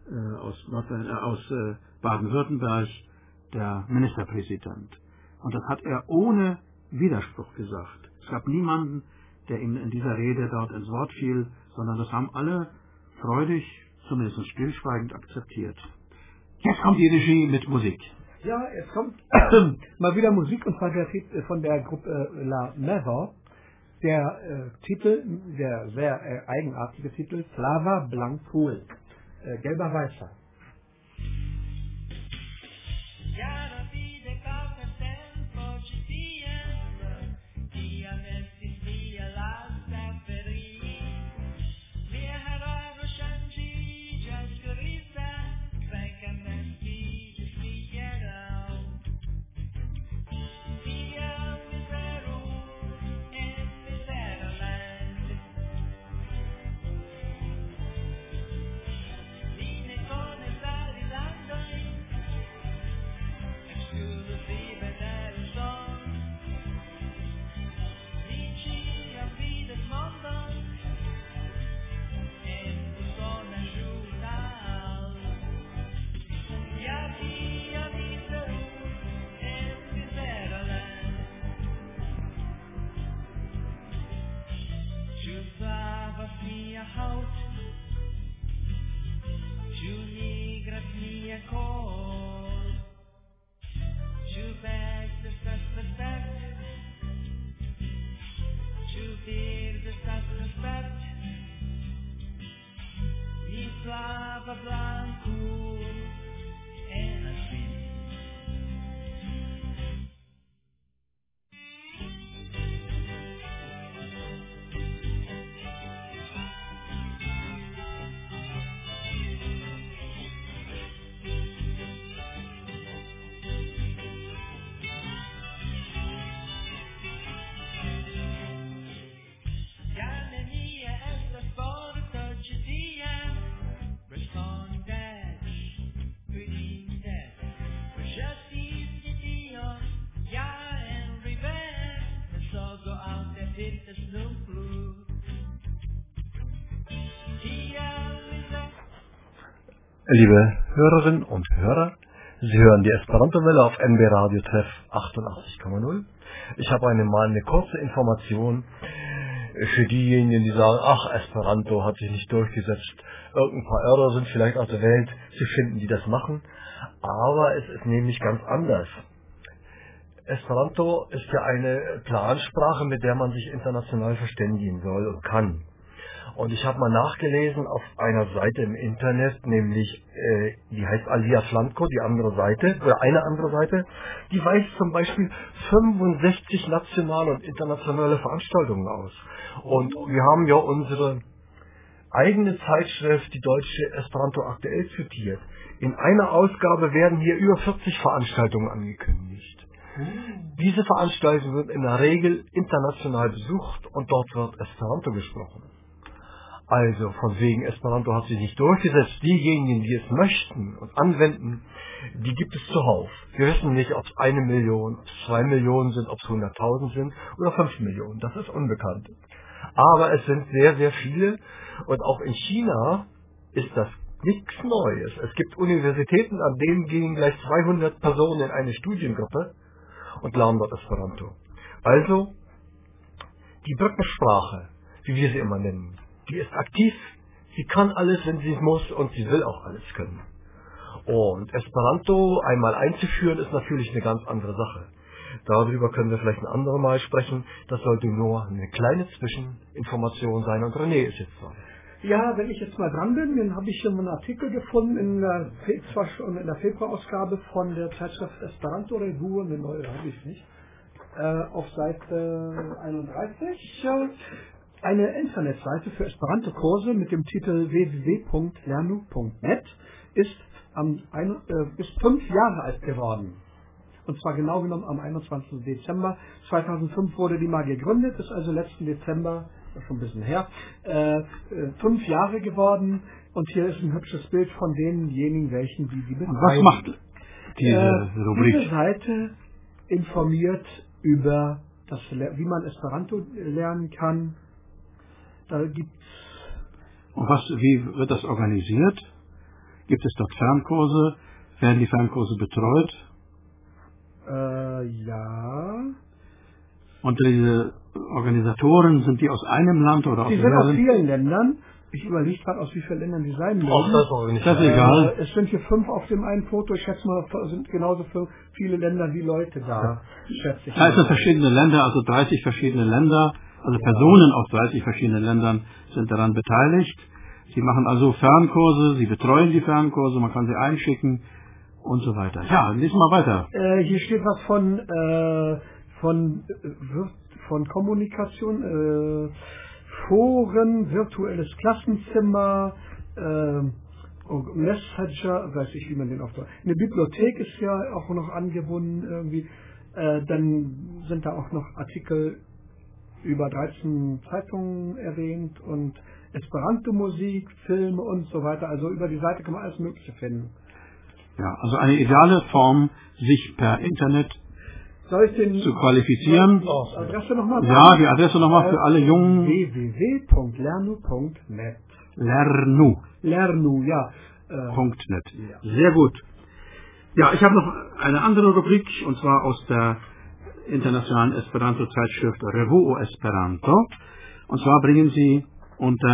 Speaker 1: aus Baden-Württemberg, der Ministerpräsident. Und das hat er ohne Widerspruch gesagt. Es gab niemanden, der ihm in dieser Rede dort ins Wort fiel, sondern das haben alle freudig, zumindest stillschweigend akzeptiert. Jetzt kommt die Regie mit Musik.
Speaker 4: Ja, es kommt mal wieder Musik und zwar von der Gruppe La Never. Der Titel, der sehr eigenartige Titel, Slava Blankul, gelber Weißer.
Speaker 6: Tempo ci sia, chi avessi sia la stessa.
Speaker 5: mia haut, ĉu migras mia kor, ĉu vekst estas perfekt, ĉu bird estas perfekt, mi flava blanco en la svin.
Speaker 3: Liebe Hörerinnen und Hörer, Sie hören die Esperanto-Welle auf NB Radio Treff 88,0. Ich habe mal eine kurze Information für diejenigen, die sagen, ach, Esperanto hat sich nicht durchgesetzt. Irgendein paar Irrer sind vielleicht aus der Welt, Sie finden, die das machen. Aber es ist nämlich ganz anders. Esperanto ist ja eine Plansprache, mit der man sich international verständigen soll und kann. Und ich habe mal nachgelesen auf einer Seite im Internet, nämlich, die heißt Alia Flanco, die andere Seite, oder eine andere Seite, die weist zum Beispiel 65 nationale und internationale Veranstaltungen aus. Und wir haben ja unsere eigene Zeitschrift, die Deutsche Esperanto aktuell, zitiert. In einer Ausgabe werden hier über 40 Veranstaltungen angekündigt. Diese Veranstaltungen sind in der Regel international besucht und dort wird Esperanto gesprochen. Also von wegen Esperanto hat sich nicht durchgesetzt. Diejenigen, die es möchten und anwenden, die gibt es zuhauf. Wir wissen nicht, ob es 1 Million, ob es 2 Millionen sind, ob es 100.000 sind oder 5 Millionen. Das ist unbekannt. Aber es sind sehr, sehr viele. Und auch in China ist das nichts Neues. Es gibt Universitäten, an denen gehen gleich 200 Personen in eine Studiengruppe und lernen dort Esperanto. Also die Brückensprache, wie wir sie immer nennen, die ist aktiv, sie kann alles, wenn sie es muss, und sie will auch alles können. Und Esperanto einmal einzuführen, ist natürlich eine ganz andere Sache. Darüber können wir vielleicht ein anderes Mal sprechen. Das sollte nur eine kleine Zwischeninformation sein. Und René ist jetzt dran.
Speaker 4: Ja, wenn ich jetzt mal dran bin, dann habe ich hier einen Artikel gefunden in der Februarausgabe von der Zeitschrift Esperanto Revue, eine neue habe ich nicht, auf Seite 31. Eine Internetseite für Esperanto-Kurse mit dem Titel www.lernu.net ist ist 5 Jahre alt geworden. Und zwar genau genommen am 21. Dezember 2005 wurde die mal gegründet, ist also letzten Dezember, schon ein bisschen her, 5 Jahre geworden. Und hier ist ein hübsches Bild von denjenigen, welchen die betreiben.
Speaker 1: Was macht diese Rubrik?
Speaker 4: Diese Seite informiert über wie man Esperanto lernen kann. Da gibt's.
Speaker 1: Und wie wird das organisiert? Gibt es dort Fernkurse? Werden die Fernkurse betreut?
Speaker 4: Ja.
Speaker 1: Und diese Organisatoren, sind die aus einem Land oder aus mehreren?
Speaker 4: Die sind aus vielen Ländern. Ich überlege gerade, aus wie vielen Ländern die sein mögen.
Speaker 1: Das ist egal.
Speaker 4: Es sind hier 5 auf dem einen Foto. Ich schätze mal, es sind genauso viele Länder wie Leute da. Schätze ich.
Speaker 1: Da sind verschiedene Länder, also 30 verschiedene Länder. Also Personen aus 30 verschiedenen Ländern sind daran beteiligt. Sie machen also Fernkurse, sie betreuen die Fernkurse, man kann sie einschicken und so weiter. Ja, lesen wir weiter.
Speaker 4: Hier steht was von Kommunikation, Foren, virtuelles Klassenzimmer, Messenger, weiß ich, wie man den aufbaut. Eine Bibliothek ist ja auch noch angebunden irgendwie. Dann sind da auch noch Artikel über 13 Zeitungen erwähnt und Esperanto-Musik, Filme und so weiter. Also über die Seite kann man alles Mögliche finden.
Speaker 1: Ja, also eine ideale Form, sich per Internet zu qualifizieren.
Speaker 4: Die Adresse nochmal sagen?
Speaker 1: Ja, die Adresse nochmal für alle Jungen.
Speaker 4: www.lernu.net.
Speaker 1: Lernu,
Speaker 4: ja.
Speaker 1: .net. Sehr gut. Ja, ich habe noch eine andere Rubrik, und zwar aus der internationalen Esperanto-Zeitschrift Revue Esperanto. Und zwar bringen sie unter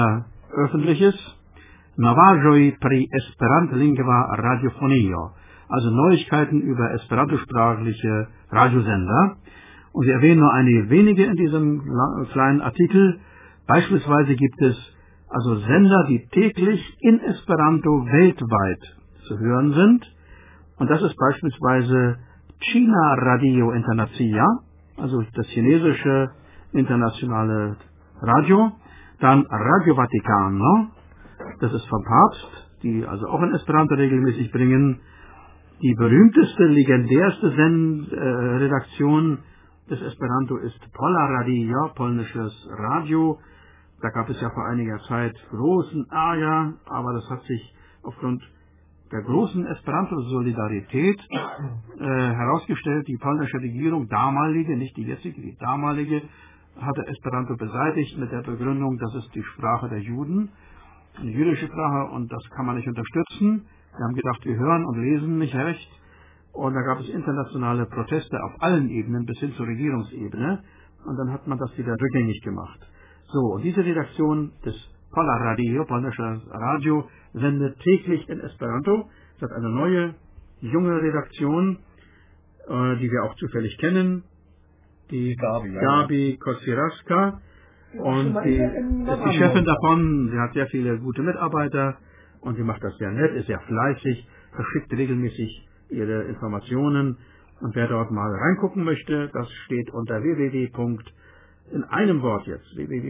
Speaker 1: Öffentliches, Novaĵoj pri Esperantlingva radiofonio, also Neuigkeiten über esperantosprachliche Radiosender. Und wir erwähnen nur einige wenige in diesem kleinen Artikel. Beispielsweise gibt es also Sender, die täglich in Esperanto weltweit zu hören sind. Und das ist beispielsweise China Radio Internacia, also das chinesische internationale Radio. Dann Radio Vaticano, das ist vom Papst, die also auch in Esperanto regelmäßig bringen. Die berühmteste, legendärste Redaktion des Esperanto ist Pola Radio, polnisches Radio. Da gab es ja vor einiger Zeit großen Ärger, aber das hat sich aufgrund der großen Esperanto-Solidarität herausgestellt. Die polnische Regierung, damalige, nicht die jetzige, die damalige, hatte Esperanto beseitigt mit der Begründung, das ist die Sprache der Juden, eine jüdische Sprache, und das kann man nicht unterstützen. Wir haben gedacht, wir hören und lesen nicht recht. Und da gab es internationale Proteste auf allen Ebenen bis hin zur Regierungsebene. Und dann hat man das wieder rückgängig gemacht. So, und diese Redaktion des Pola Radio, polnisches Radio, sendet täglich in Esperanto. Es hat eine neue, junge Redaktion, die wir auch zufällig kennen. Die Gabi Kociraska. Und die ist die Chefin davon. Sie hat sehr viele gute Mitarbeiter. Und sie macht das sehr nett, ist sehr fleißig, verschickt regelmäßig ihre Informationen. Und wer dort mal reingucken möchte, das steht unter in einem Wort jetzt,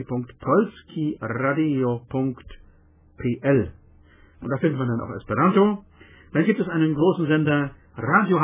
Speaker 1: www.polskiradio.pl. Und da findet man dann auch Esperanto. Dann gibt es einen großen Sender, Radio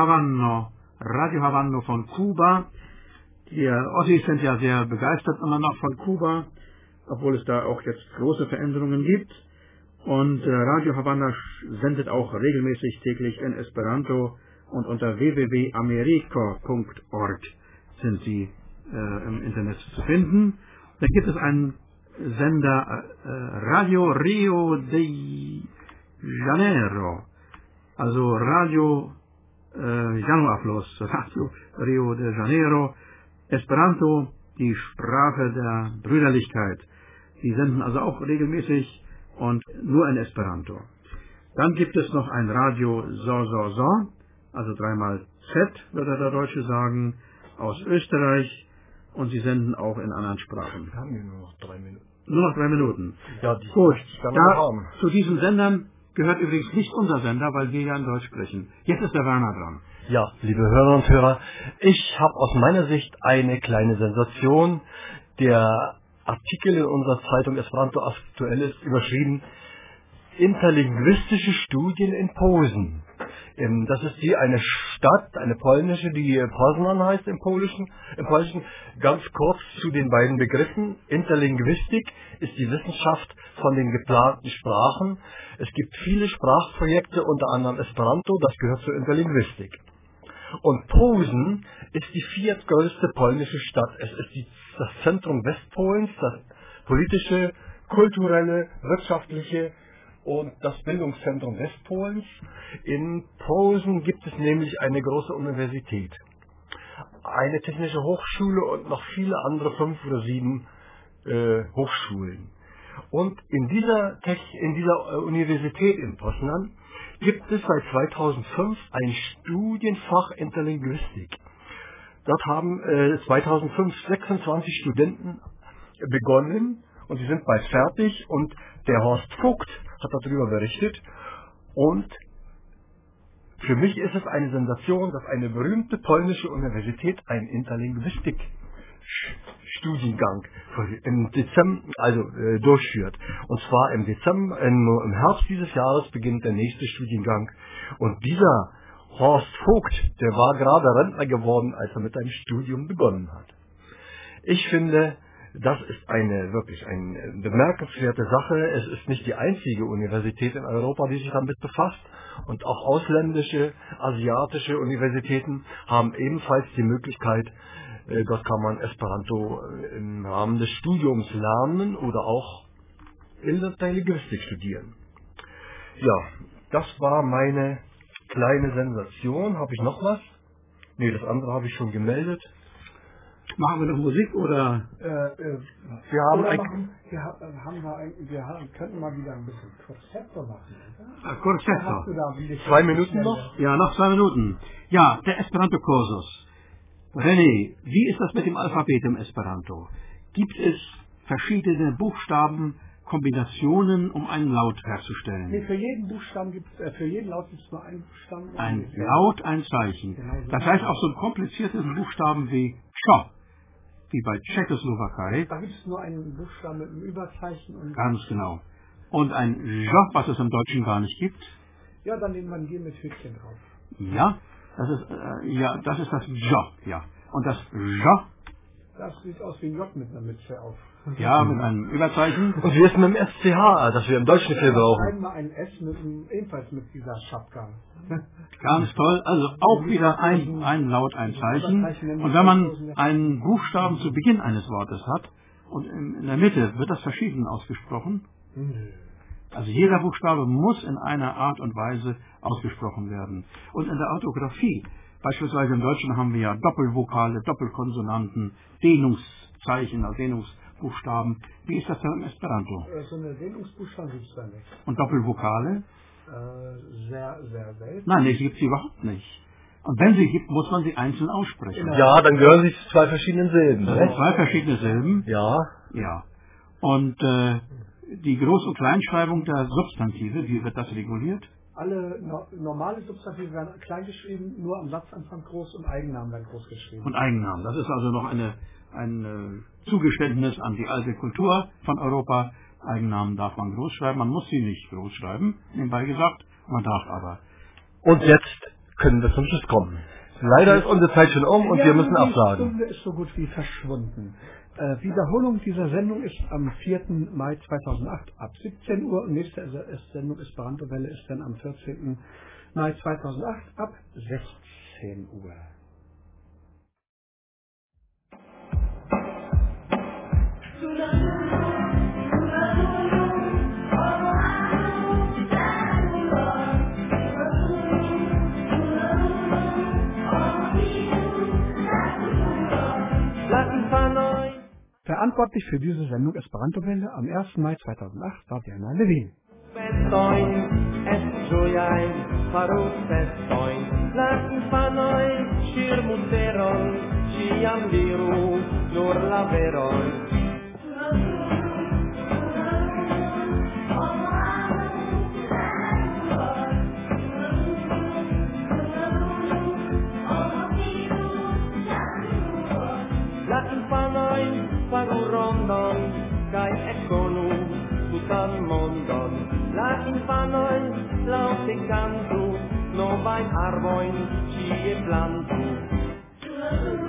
Speaker 1: Havano von Kuba. Die Ossis sind ja sehr begeistert immer noch von Kuba, obwohl es da auch jetzt große Veränderungen gibt. Und Radio Havana sendet auch regelmäßig täglich in Esperanto, und unter www.americo.org sind sie im Internet zu finden. Dann gibt es einen Sender Radio Rio de Janeiro, also Radio Januarfluss, Radio Rio de Janeiro, Esperanto, die Sprache der Brüderlichkeit. Die senden also auch regelmäßig und nur in Esperanto. Dann gibt es noch ein Radio So, also dreimal Z, würde der Deutsche sagen, aus Österreich, und sie senden auch in anderen Sprachen.
Speaker 3: Wir haben hier nur noch 3 Minuten.
Speaker 1: Nur noch 3 Minuten.
Speaker 3: Ja, die
Speaker 1: gut. Zu diesen Sendern gehört übrigens nicht unser Sender, weil wir ja in Deutsch sprechen. Jetzt ist der Werner dran.
Speaker 3: Ja, liebe Hörer und Hörer, ich habe aus meiner Sicht eine kleine Sensation. Der Artikel in unserer Zeitung Esperanto Aktuell ist überschrieben: Interlinguistische Studien in Posen. Das ist eine Stadt, eine polnische, die Poznań heißt im Polnischen. Ganz kurz zu den beiden Begriffen. Interlinguistik ist die Wissenschaft von den geplanten Sprachen. Es gibt viele Sprachprojekte, unter anderem Esperanto, das gehört zur Interlinguistik. Und Posen ist die viertgrößte polnische Stadt. Es ist das Zentrum Westpolens, das politische, kulturelle, wirtschaftliche und das Bildungszentrum Westpolens. In Posen gibt es nämlich eine große Universität, eine technische Hochschule und noch viele andere 5 oder 7 Hochschulen. Und in dieser Universität in Poznań gibt es seit 2005 ein Studienfach Interlinguistik. Dort haben 2005 26 Studenten begonnen und sie sind bald fertig, und der Horst Vogt hat darüber berichtet. Und für mich ist es eine Sensation, dass eine berühmte polnische Universität einen Interlinguistik-Studiengang im Dezember durchführt. Und zwar im Herbst dieses Jahres beginnt der nächste Studiengang. Und dieser Horst Vogt, der war gerade Rentner geworden, als er mit seinem Studium begonnen hat. Ich finde, das ist wirklich eine bemerkenswerte Sache. Es ist nicht die einzige Universität in Europa, die sich damit befasst. Und auch ausländische, asiatische Universitäten haben ebenfalls die Möglichkeit, dort kann man Esperanto im Rahmen des Studiums lernen oder auch Interlinguistik studieren. Ja, das war meine kleine Sensation. Habe ich noch was? Nee, das andere habe ich schon gemeldet.
Speaker 1: Machen wir noch Musik oder?
Speaker 3: Wir haben
Speaker 4: könnten mal wieder ein bisschen Corsetto machen, oder?
Speaker 1: Corsetto.
Speaker 3: 2 Minuten noch?
Speaker 1: Ja, noch 2 Minuten. Ja, der Esperanto-Kursus. René, wie ist das mit dem Alphabet im Esperanto? Gibt es verschiedene Buchstabenkombinationen, um einen Laut herzustellen?
Speaker 4: Nee, für jeden Laut gibt es nur einen Buchstaben.
Speaker 1: Ein Laut, ein Zeichen.
Speaker 4: Genau so.
Speaker 1: Das heißt auch so einen komplizierten Buchstaben wie Ch, wie bei Tschechoslowakei.
Speaker 4: Da gibt es nur einen Buchstaben mit einem Überzeichen. Und
Speaker 1: Ganz genau. Und ein J, was es im Deutschen gar nicht gibt.
Speaker 4: ja, dann nehmen wir ein G mit Hütchen drauf.
Speaker 1: Ja, das ist das J, ja. Und das J,
Speaker 4: das sieht aus wie ein J mit einer Mütze auf.
Speaker 1: ja, mit einem Überzeichen.
Speaker 3: Und wie ist mit dem SCH, das wir im Deutschen viel brauchen?
Speaker 4: Einmal ein S ebenfalls mit dieser Schapka.
Speaker 1: Ganz toll, also auch wieder ein Laut, ein Zeichen. Und wenn man einen Buchstaben zu Beginn eines Wortes hat und in der Mitte, wird das verschieden ausgesprochen. Also jeder Buchstabe muss in einer Art und Weise ausgesprochen werden. Und in der Orthographie, beispielsweise im Deutschen haben wir ja Doppelvokale, Doppelkonsonanten, Dehnungszeichen, also Dehnungsbuchstaben. Wie ist das denn im Esperanto?
Speaker 4: So eine Dehnungsbuchstaben gibt es da nicht.
Speaker 1: Und Doppelvokale?
Speaker 4: Sehr, sehr selten.
Speaker 1: Nein, die gibt es überhaupt nicht. Und wenn sie gibt, muss man sie einzeln aussprechen.
Speaker 3: Ja, dann gehören sie zu 2 verschiedenen Silben.
Speaker 1: Das sind 2 verschiedene Silben.
Speaker 3: Ja.
Speaker 1: Ja. Und die Groß- und Kleinschreibung der Substantive, wie wird das reguliert?
Speaker 4: Alle normale Substantive werden klein geschrieben, nur am Satzanfang groß und Eigennamen werden groß geschrieben.
Speaker 1: Und Eigennamen. Das ist also noch ein Zugeständnis an die alte Kultur von Europa. Eigennamen darf man groß schreiben, man muss sie nicht groß schreiben, nebenbei gesagt, man darf aber.
Speaker 3: Und jetzt können wir zum Schluss kommen. Leider ist unsere Zeit schon um und wir müssen absagen.
Speaker 4: Die Stunde ist so gut wie verschwunden. Wiederholung dieser Sendung ist am 4. Mai 2008 ab 17 Uhr und nächste Sendung Esperanto-Welle ist dann am 14. Mai 2008 ab 16 Uhr. Verantwortlich für diese Sendung Esperanto-Welle am 1. Mai 2008 war Diana Levin.
Speaker 5: Faru rondon, kai econu, tutan mondon. La infanoi, laute cantu, no vai arboin, ci e plantu.